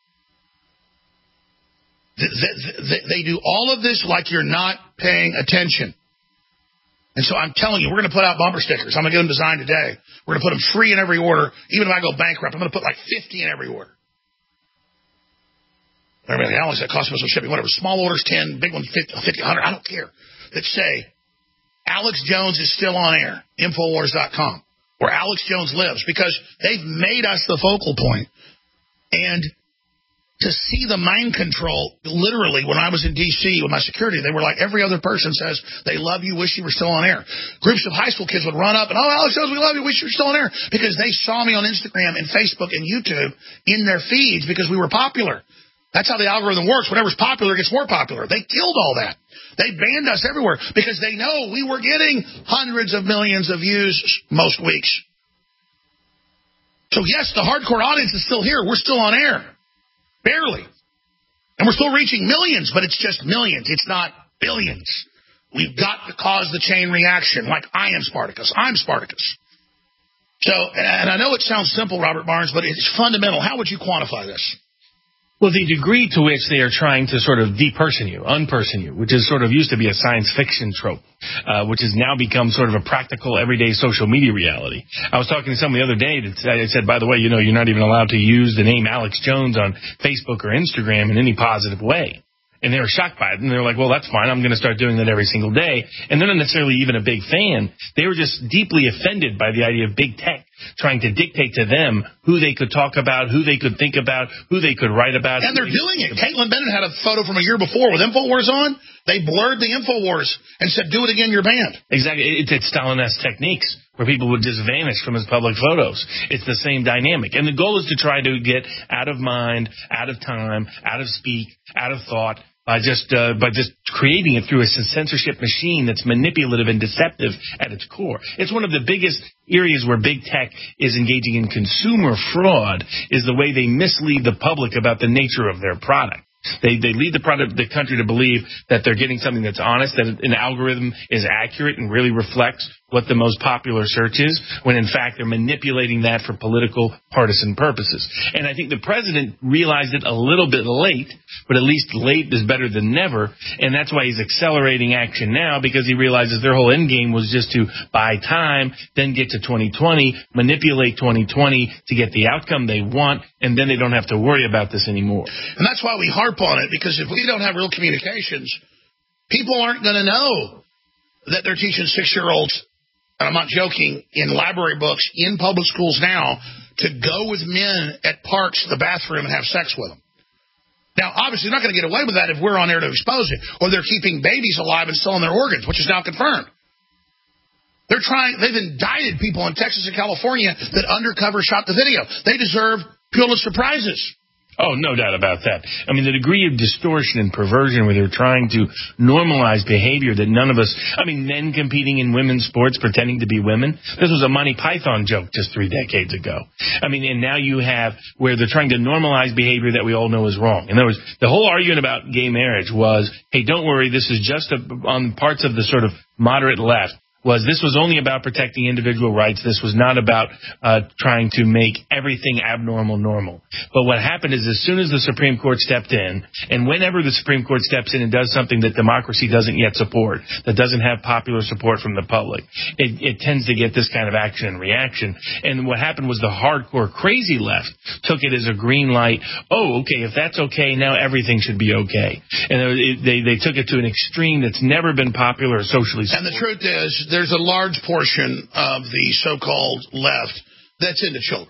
They do all of this like you're not paying attention. And so I'm telling you, we're going to put out bumper stickers. I'm going to get them designed today. We're going to put them free in every order. Even if I go bankrupt, I'm going to put like 50 in every order. Everybody, Alex, that costs me some shipping. Whatever. Small orders, 10. Big ones, 50, 100. I don't care. That say, Alex Jones is still on air. Infowars.com. Where Alex Jones lives. Because they've made us the focal point. And to see the mind control, literally, when I was in D.C. with my security, they were like, every other person says they love you, wish you were still on air. Groups of high school kids would run up and, oh, Alex Jones, we love you, wish you were still on air. Because they saw me on Instagram and Facebook and YouTube in their feeds because we were popular. That's how the algorithm works. Whatever's popular gets more popular. They killed all that. They banned us everywhere because they know we were getting hundreds of millions of views most weeks. So, yes, the hardcore audience is still here. We're still on air. Barely. And we're still reaching millions, but it's just millions. It's not billions. We've got to cause the chain reaction, like I am Spartacus. I'm Spartacus. So, and I know it sounds simple, Robert Barnes, but it's fundamental. How would you quantify this? Well, the degree to which they are trying to sort of deperson you, unperson you, which is sort of used to be a science fiction trope, which has now become sort of a practical, everyday social media reality. I was talking to someone the other day that said, by the way, you know, you're not even allowed to use the name Alex Jones on Facebook or Instagram in any positive way. And they were shocked by it. And they were like, well, that's fine. I'm going to start doing that every single day. And they're not necessarily even a big fan. They were just deeply offended by the idea of big tech trying to dictate to them who they could talk about, who they could think about, who they could write about. And they're doing it. Caitlin Bennett had a photo from a year before with InfoWars on. They blurred the InfoWars and said, do it again, you're banned. Exactly. It's Stalin-esque techniques where people would just vanish from his public photos. It's the same dynamic. And the goal is to try to get out of mind, out of time, out of speak, out of thought, by just creating it through a censorship machine that's manipulative and deceptive at its core. It's one of the biggest areas where big tech is engaging in consumer fraud, is the way they mislead the public about the nature of their product. They lead the country to believe that they're getting something that's honest, that an algorithm is accurate and really reflects what the most popular search is, when in fact they're manipulating that for political partisan purposes. And I think the president realized it a little bit late, but at least late is better than never, and that's why he's accelerating action now, because he realizes their whole end game was just to buy time, then get to 2020, manipulate 2020 to get the outcome they want, and then they don't have to worry about this anymore. And that's why we harp on it, because if we don't have real communications, people aren't going to know that they're teaching 6-year-olds, and I'm not joking, in library books in public schools now to go with men at parks to the bathroom and have sex with them. Now, obviously, they're not going to get away with that if we're on air to expose it, or they're keeping babies alive and selling their organs, which is now confirmed. They've indicted people in Texas and California that undercover shot the video. They deserve Pulitzer Prizes. Oh, no doubt about that. I mean, the degree of distortion and perversion where they're trying to normalize behavior that none of us, men competing in women's sports pretending to be women. This was a Monty Python joke just 3 decades ago. And now you have where they're trying to normalize behavior that we all know is wrong. In other words, the whole argument about gay marriage was, hey, don't worry, this is just on parts of the sort of moderate left. This was only about protecting individual rights. This was not about trying to make everything abnormal normal. But what happened is as soon as the Supreme Court stepped in, and whenever the Supreme Court steps in and does something that democracy doesn't yet support, that doesn't have popular support from the public, it tends to get this kind of action and reaction. And what happened was the hardcore crazy left took it as a green light. Oh, okay, if that's okay, now everything should be okay. And they took it to an extreme that's never been popular or socially supported. And the truth is, there's a large portion of the so-called left that's into children.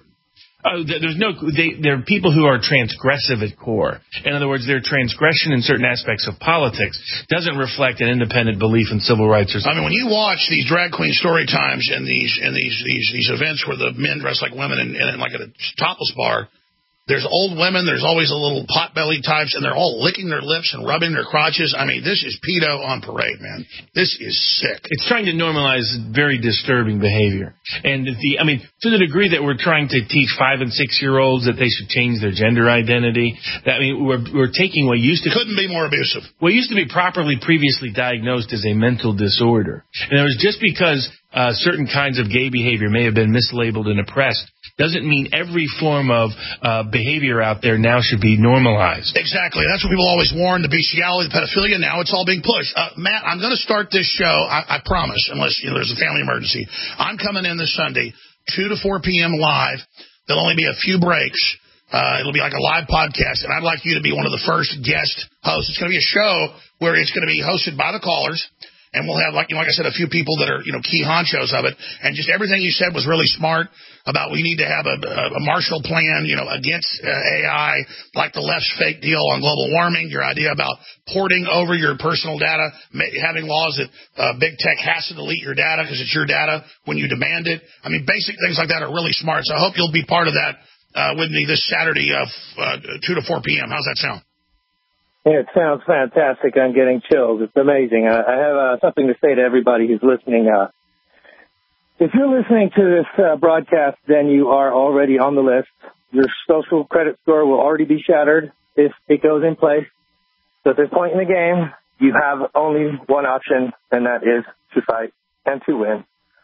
There are people who are transgressive at core. In other words, their transgression in certain aspects of politics doesn't reflect an independent belief in civil rights or something. When you watch these drag queen story times and these events where the men dress like women and like at a topless bar, there's old women, there's always a little pot-bellied types, and they're all licking their lips and rubbing their crotches. This is pedo on parade, man. This is sick. It's trying to normalize very disturbing behavior. And to the degree that we're trying to teach 5- and 6-year-olds that they should change their gender identity, we're taking what used to... Couldn't be more abusive. What used to be properly previously diagnosed as a mental disorder. And it was just because certain kinds of gay behavior may have been mislabeled and oppressed doesn't mean every form of behavior out there now should be normalized. Exactly. That's what people always warn, the bestiality, the pedophilia. Now it's all being pushed. Matt, I'm going to start this show, I promise, unless there's a family emergency. I'm coming in this Sunday, 2 to 4 p.m. live. There'll only be a few breaks. It'll be like a live podcast, and I'd like you to be one of the first guest hosts. It's going to be a show where it's going to be hosted by the callers. And we'll have, like I said, a few people that are, key honchos of it. And just everything you said was really smart about we need to have a Marshall Plan, against AI, like the left's fake deal on global warming, your idea about porting over your personal data, having laws that big tech has to delete your data because it's your data when you demand it. Basic things like that are really smart. So I hope you'll be part of that with me this Saturday, 2 to 4 p.m. How's that sound? It sounds fantastic. I'm getting chills. It's amazing. I have something to say to everybody who's listening. If you're listening to this broadcast, then you are already on the list. Your social credit score will already be shattered if it goes in place. So at this point in the game, you have only one option, and that is to fight and to win.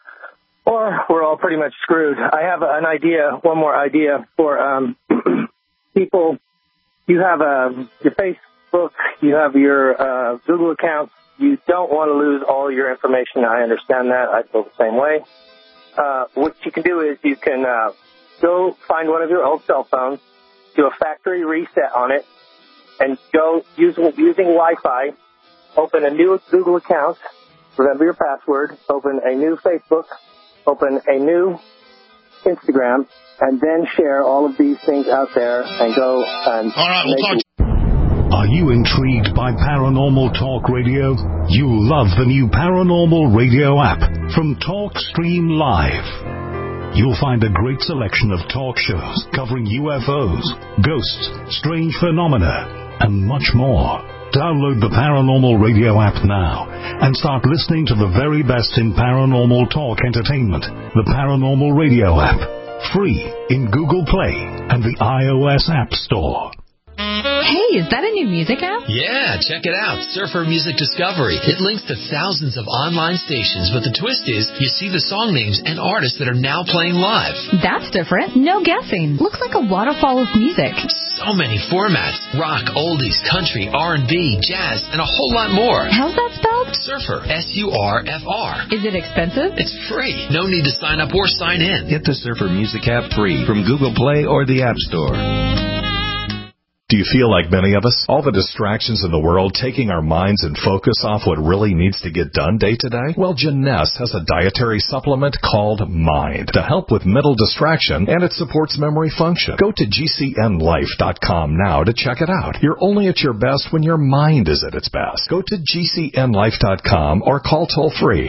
Or we're all pretty much screwed. I have one more idea for people. You have your Facebook, you have your Google accounts. You don't want to lose all your information. I understand that. I feel the same way. What you can do is you can go find one of your old cell phones, do a factory reset on it, and go using Wi-Fi, open a new Google account, remember your password, open a new Facebook, open a new Instagram, and then share all of these things out there and go and all right, we'll talk. Are you intrigued by Paranormal Talk Radio? You'll love the new Paranormal Radio app from TalkStream Live. You'll find a great selection of talk shows covering UFOs, ghosts, strange phenomena, and much more. Download the Paranormal Radio app now and start listening to the very best in paranormal talk entertainment. The Paranormal Radio app, free in Google Play and the iOS App Store. Hey, Hey, is that a new music app? Yeah, check it out. Surfer Music Discovery. It links to thousands of online stations, but the twist is you see the song names and artists that are now playing live. That's different. No guessing. Looks like a waterfall of music. So many formats. Rock, oldies, country, R&B, jazz, and a whole lot more. How's that spelled? Surfer. S-U-R-F-R. Is it expensive? It's free. No need to sign up or sign in. Get the Surfer Music app free from Google Play or the App Store. Do you feel like many of us? All the distractions in the world taking our minds and focus off what really needs to get done day to day? Well, Jeunesse has a dietary supplement called Mind to help with mental distraction, and it supports memory function. Go to GCNlife.com now to check it out. You're only at your best when your mind is at its best. Go to GCNlife.com or call toll-free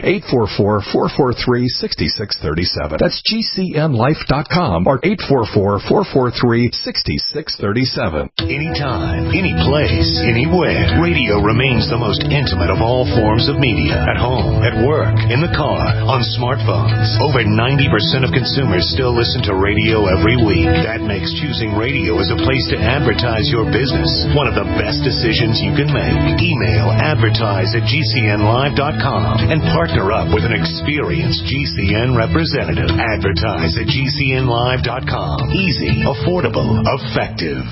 844-443-6637. That's GCNlife.com or 844-443-6637. Anytime, any place, anywhere. Radio remains the most intimate of all forms of media. At home, at work, in the car, on smartphones. Over 90% of consumers still listen to radio every week. That makes choosing radio as a place to advertise your business one of the best decisions you can make. Email advertise@gcnlive.com and partner up with an experienced GCN representative. Advertise at gcnlive.com. Easy, affordable, effective.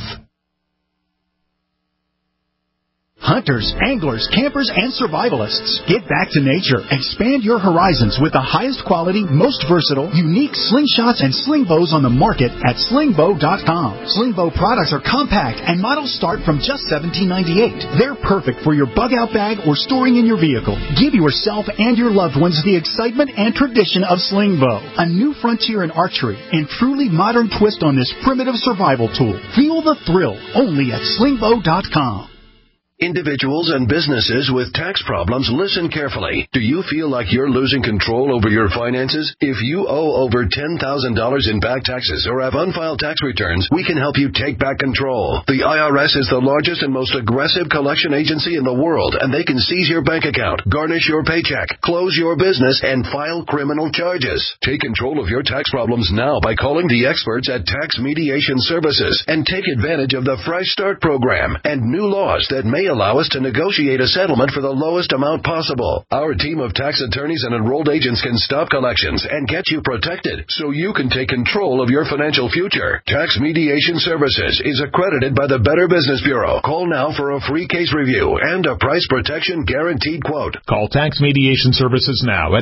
Hunters, anglers, campers, and survivalists. Get back to nature. Expand your horizons with the highest quality, most versatile, unique slingshots and sling bows on the market at slingbow.com. Sling bow products are compact and models start from just $17.98. They're perfect for your bug-out bag or storing in your vehicle. Give yourself and your loved ones the excitement and tradition of sling bow. A new frontier in archery and truly modern twist on this primitive survival tool. Feel the thrill only at slingbow.com. Individuals and businesses with tax problems, listen carefully. Do you feel like you're losing control over your finances? If you owe over $10,000 in back taxes or have unfiled tax returns, we can help you take back control. The IRS is the largest and most aggressive collection agency in the world, and they can seize your bank account, garnish your paycheck, close your business, and file criminal charges. Take control of your tax problems now by calling the experts at Tax Mediation Services and take advantage of the Fresh Start program and new laws that may allow us to negotiate a settlement for the lowest amount possible. Our team of tax attorneys and enrolled agents can stop collections and get you protected so you can take control of your financial future. Tax Mediation Services is accredited by the Better Business Bureau. Call now for a free case review and a price protection guaranteed quote. Call Tax Mediation Services now at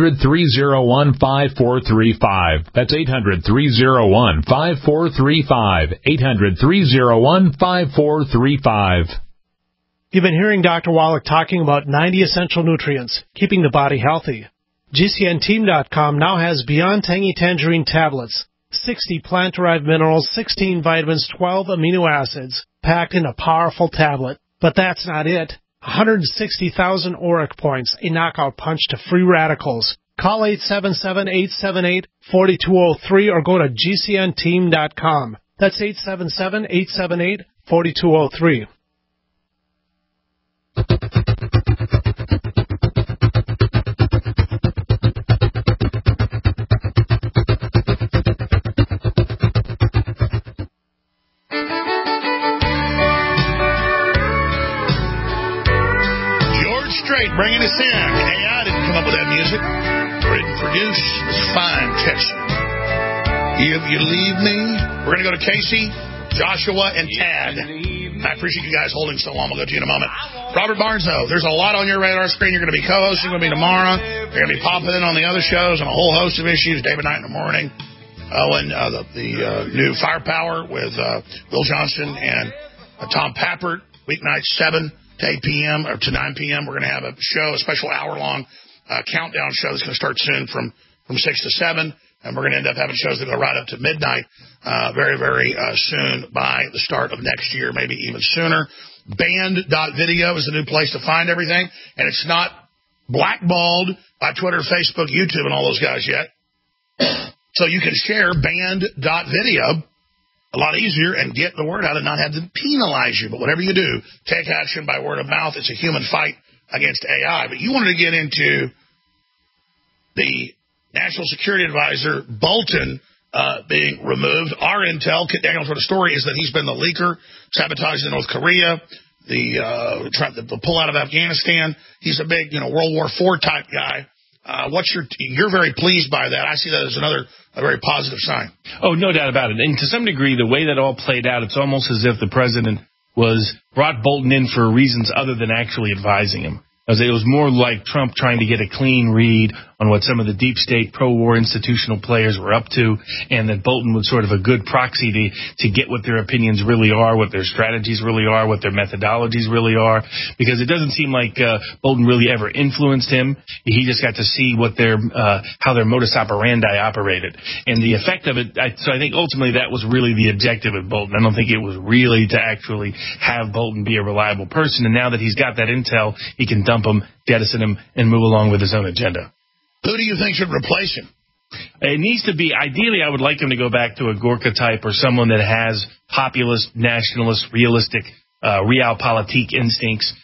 800-301-5435. That's 800-301-5435. 800-301-5435. You've been hearing Dr. Wallach talking about 90 essential nutrients, keeping the body healthy. GCNteam.com now has Beyond Tangy Tangerine tablets, 60 plant-derived minerals, 16 vitamins, 12 amino acids, packed in a powerful tablet. But that's not it. 160,000 ORAC points, a knockout punch to free radicals. Call 877-878-4203 or go to GCNteam.com. That's 877-878-4203. Strait bringing us in. AI didn't come up with that music. Written, produced, fine Texan. You leave me. We're going to go to Casey, Joshua, and Tad. I appreciate you guys holding so long. We'll go to you in a moment. Robert Barnes, though, there's a lot on your radar screen. You're going to be co-hosting with me tomorrow. You're going to be popping in on the other shows on a whole host of issues, David Knight in the morning. And the new Firepower with Will Johnson and Tom Pappert, weeknights 7 to 8 p.m. or to 9 p.m. We're going to have a show, a special hour-long countdown show that's going to start soon from 6 to 7. And we're going to end up having shows that go right up to midnight very, very soon by the start of next year, maybe even sooner. Band.video is the new place to find everything. And it's not blackballed by Twitter, Facebook, YouTube, and all those guys yet. So you can share Band.video a lot easier and get the word out and not have them penalize you. But whatever you do, take action by word of mouth. It's a human fight against AI. But you wanted to get into the National Security Advisor, Bolton, being removed. Our intel, Kit Daniels wrote a story, is that he's been the leaker, sabotaging North Korea, the pull out of Afghanistan. He's a big, World War IV type guy. You're very pleased by that. I see that as a very positive sign. Oh, no doubt about it. And to some degree, the way that all played out, it's almost as if the president brought Bolton in for reasons other than actually advising him. It was more like Trump trying to get a clean read on what some of the deep state pro-war institutional players were up to, and that Bolton was sort of a good proxy to get what their opinions really are, what their strategies really are, what their methodologies really are, because it doesn't seem like Bolton really ever influenced him. He just got to see what how their modus operandi operated. And the effect of it, so I think ultimately that was really the objective of Bolton. I don't think it was really to actually have Bolton be a reliable person, and now that he's got that intel, he can dump him, jettison him, and move along with his own agenda. Who do you think should replace him? It needs to be, ideally, I would like him to go back to a Gorka type or someone that has populist, nationalist, realistic, realpolitik instincts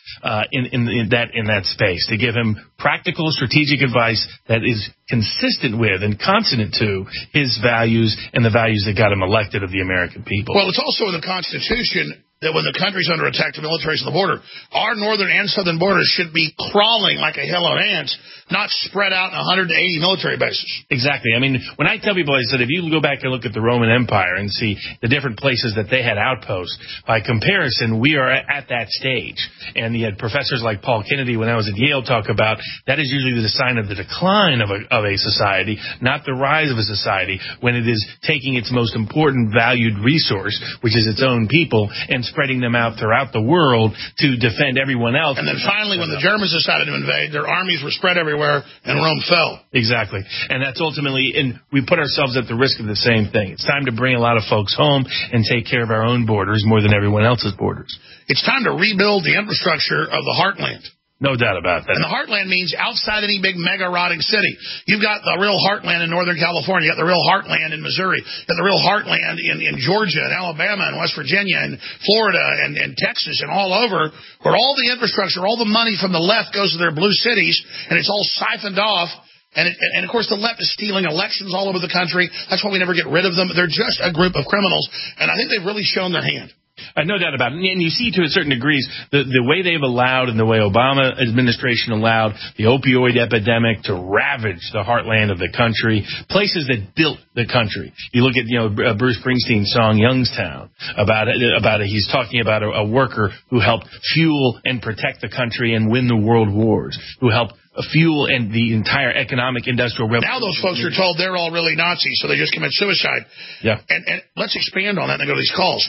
in that space, to give him practical, strategic advice that is consistent with and consonant to his values and the values that got him elected of the American people. Well, it's also in the Constitution that when the country's under attack, the military's on the border, our northern and southern borders should be crawling like a hill of ants, not spread out in 180 military bases. Exactly. I mean, when I tell people, I said, if you go back and look at the Roman Empire and see the different places that they had outposts, by comparison, we are at that stage. And you had professors like Paul Kennedy, when I was at Yale, talk about that is usually the sign of the decline of a society, not the rise of a society, when it is taking its most important valued resource, which is its own people, and spreading them out throughout the world to defend everyone else. And then finally, when the Germans decided to invade, their armies were spread everywhere, and Rome fell. Exactly. And that's ultimately, and we put ourselves at the risk of the same thing. It's time to bring a lot of folks home and take care of our own borders more than everyone else's borders. It's time to rebuild the infrastructure of the heartland. No doubt about that. And the heartland means outside any big mega rotting city. You've got the real heartland in Northern California. You've got the real heartland in Missouri. You've got the real heartland in Georgia and Alabama and West Virginia and Florida and Texas and all over, where all the infrastructure, all the money from the left goes to their blue cities, and it's all siphoned off. And of course, the left is stealing elections all over the country. That's why we never get rid of them. They're just a group of criminals, and I think they've really shown their hand. No doubt about it. And you see to a certain degree the way they've allowed and the way Obama administration allowed the opioid epidemic to ravage the heartland of the country, places that built the country. You look at, Bruce Springsteen's song Youngstown about it. He's talking about a worker who helped fuel and protect the country and win the world wars, who helped fuel and the entire economic industrial revolution. Now those folks are told they're all really Nazis, so they just commit suicide. Yeah. And let's expand on that and go to these calls.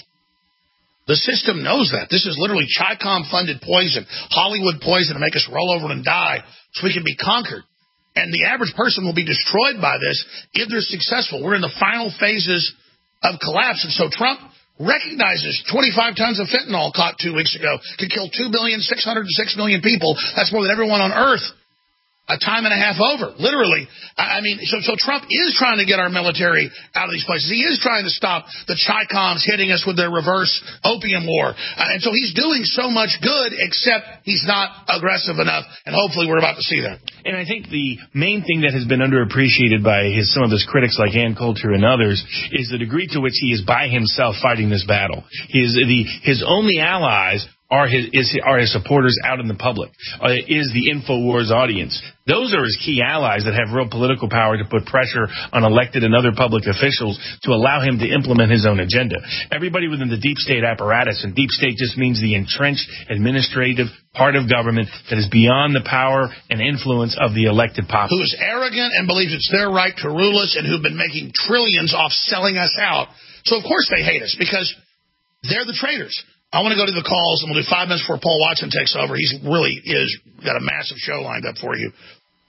The system knows that. This is literally Chi-Com-funded poison, Hollywood poison to make us roll over and die so we can be conquered. And the average person will be destroyed by this if they're successful. We're in the final phases of collapse. And so Trump recognizes 25 tons of fentanyl caught 2 weeks ago could kill 2,606,000,000 people. That's more than everyone on Earth. A time and a half over, literally. I mean, so Trump is trying to get our military out of these places. He is trying to stop the Chi-Coms hitting us with their reverse opium war. And so he's doing so much good, except he's not aggressive enough, and hopefully we're about to see that. And I think the main thing that has been underappreciated by some of his critics like Ann Coulter and others is the degree to which he is by himself fighting this battle. His only allies are his supporters out in the public, is the InfoWars audience. Those are his key allies that have real political power to put pressure on elected and other public officials to allow him to implement his own agenda. Everybody within the deep state apparatus, and deep state just means the entrenched administrative part of government that is beyond the power and influence of the elected populace. Who is arrogant and believes it's their right to rule us and who've been making trillions off selling us out. So, of course, they hate us because they're the traitors. I want to go to the calls, and we'll do 5 minutes before Paul Watson takes over. He's really got a massive show lined up for you.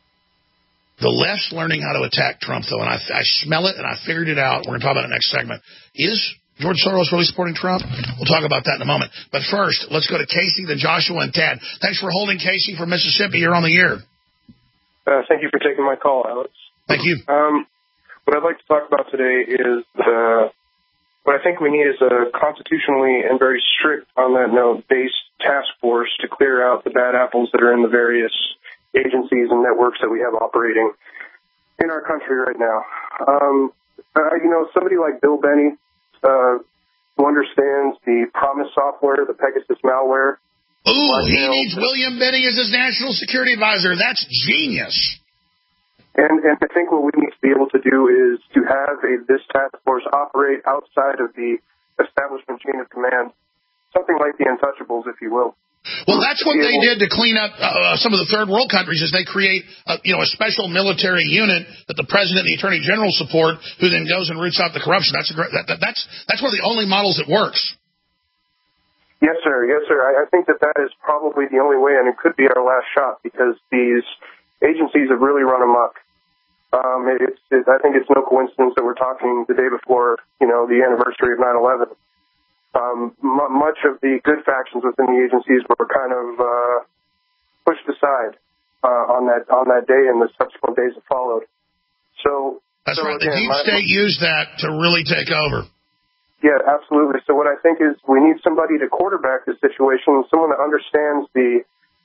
The left's learning how to attack Trump, though, and I smell it, and I figured it out. We're going to talk about it next segment. Is George Soros really supporting Trump? We'll talk about that in a moment. But first, let's go to Casey, then Joshua, and Tad. Thanks for holding, Casey, from Mississippi. You're on the air. Thank you for taking my call, Alex. Thank you. What I'd like to talk about today is what I think we need is a constitutionally and very strict, on that note, based task force to clear out the bad apples that are in the various agencies and networks that we have operating in our country right now. Somebody like Bill Benny, who understands the Promise software, the Pegasus malware. Ooh, he needs William Benny as his national security advisor. That's genius. And I think what we need to be able to do is to have this task force operate outside of the establishment chain of command, something like the Untouchables, if you will. Well, that's what they did to clean up some of the third world countries. Is they create a special military unit that the president and the attorney general support, who then goes and roots out the corruption. That's one of the only models that works. Yes, sir. Yes, sir. I think that is probably the only way, and it could be our last shot, because these agencies have really run amok. I think it's no coincidence that we're talking the day before, the anniversary of 9/11. Much of the good factions within the agencies were kind of pushed aside on that day and the subsequent days that followed. That's right. The deep state used that to really take over. Yeah, absolutely. So what I think is we need somebody to quarterback the situation, someone that understands the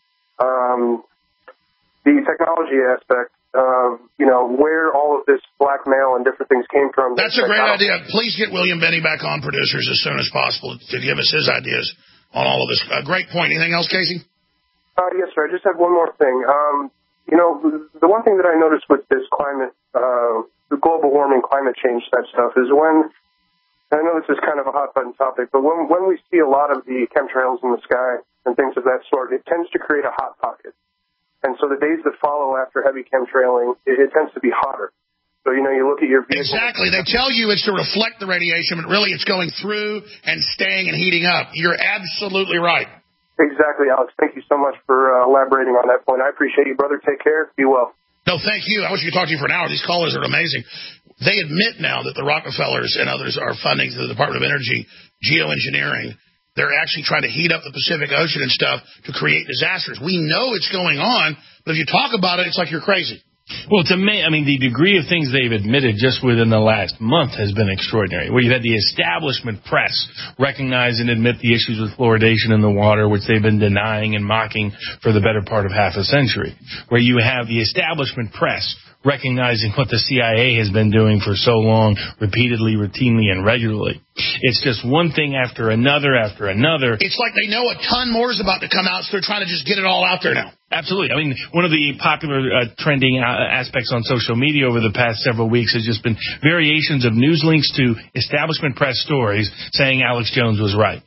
technology aspect of, where all of this blackmail and different things came from. That's a great idea. Please get William Benny back on, producers, as soon as possible to give us his ideas on all of this. Great point. Anything else, Casey? Yes, sir. I just have one more thing. The one thing that I noticed with this climate, the global warming, climate change type stuff is when, I know this is kind of a hot button topic, but when we see a lot of the chemtrails in the sky and things of that sort, it tends to create a hot pocket. And so the days that follow after heavy chemtrailing, it tends to be hotter. So, you look at your vehicle. Exactly. They tell you it's to reflect the radiation, but really it's going through and staying and heating up. You're absolutely right. Exactly, Alex. Thank you so much for elaborating on that point. I appreciate you, brother. Take care. Be well. No, thank you. I wish we could talk to you for an hour. These callers are amazing. They admit now that the Rockefellers and others are funding the Department of Energy geoengineering. They're actually trying to heat up the Pacific Ocean and stuff to create disasters. We know it's going on, but if you talk about it, it's like you're crazy. Well, it's amazing. I mean, the degree of things they've admitted just within the last month has been extraordinary. Where you've had the establishment press recognize and admit the issues with fluoridation in the water, which they've been denying and mocking for the better part of half a century. Where you have the establishment press recognizing what the CIA has been doing for so long, repeatedly, routinely, and regularly. It's just one thing after another after another. It's like they know a ton more is about to come out, so they're trying to just get it all out there now. Absolutely. I mean, one of the popular trending aspects on social media over the past several weeks has just been variations of news links to establishment press stories saying Alex Jones was right.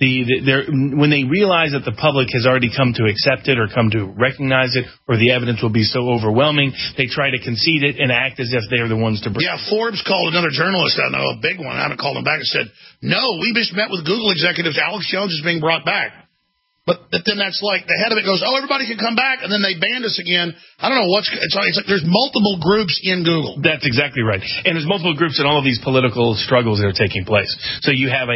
When they realize that the public has already come to accept it or come to recognize it, or the evidence will be so overwhelming, they try to concede it and act as if they're the ones to bring. Yeah, Forbes called another journalist, I know, a big one. I haven't called him back and said, no, we just met with Google executives. Alex Jones is being brought back. But then that's like the head of it goes, oh, everybody can come back, and then they banned us again. I don't know it's like there's multiple groups in Google. That's exactly right. And there's multiple groups in all of these political struggles that are taking place. So you have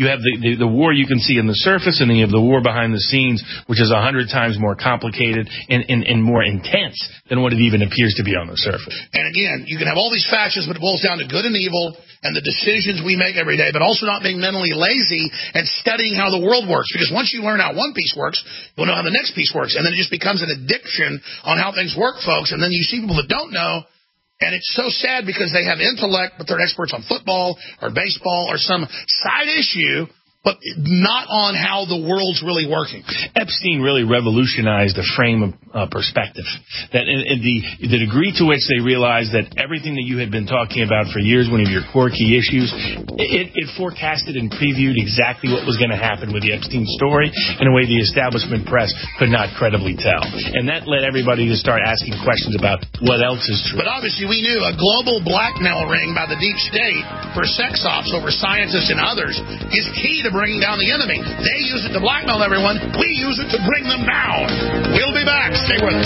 the war you can see in the surface, and then you have the war behind the scenes, which is 100 times more complicated and more intense than what it even appears to be on the surface. And again, you can have all these factions, but it boils down to good and evil and the decisions we make every day, but also not being mentally lazy and studying how the world works. Because once you learn how one piece works, you'll know how the next piece works. And then it just becomes an addiction on how things work, folks. And then you see people that don't know, and it's so sad because they have intellect, but they're experts on football or baseball or some side issue, but not on how the world's really working. Epstein really revolutionized the frame of perspective. That the degree to which they realized that everything that you had been talking about for years, one of your core key issues, it forecasted and previewed exactly what was going to happen with the Epstein story in a way the establishment press could not credibly tell. And that led everybody to start asking questions about what else is true. But obviously we knew a global blackmail ring by the deep state for sex ops over scientists and others is key to bringing down the enemy. They use it to blackmail everyone. We use it to bring them down. We'll be back. Stay with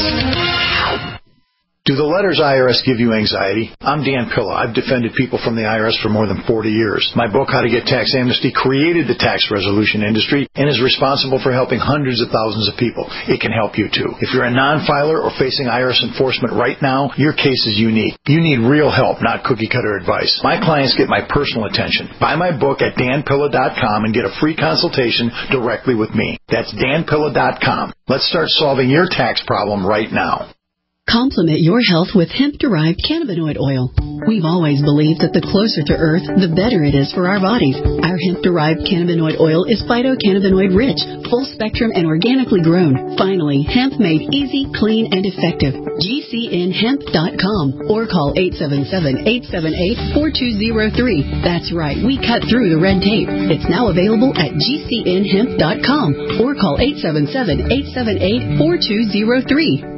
us. Do the letters IRS give you anxiety? I'm Dan Pilla. I've defended people from the IRS for more than 40 years. My book, How to Get Tax Amnesty, created the tax resolution industry and is responsible for helping hundreds of thousands of people. It can help you, too. If you're a non-filer or facing IRS enforcement right now, your case is unique. You need real help, not cookie-cutter advice. My clients get my personal attention. Buy my book at danpilla.com and get a free consultation directly with me. That's danpilla.com. Let's start solving your tax problem right now. Complement your health with hemp-derived cannabinoid oil. We've always believed that the closer to Earth, the better it is for our bodies. Our hemp-derived cannabinoid oil is phytocannabinoid-rich, full-spectrum, and organically grown. Finally, hemp made easy, clean, and effective. GCNhemp.com or call 877-878-4203. That's right, we cut through the red tape. It's now available at GCNhemp.com or call 877-878-4203.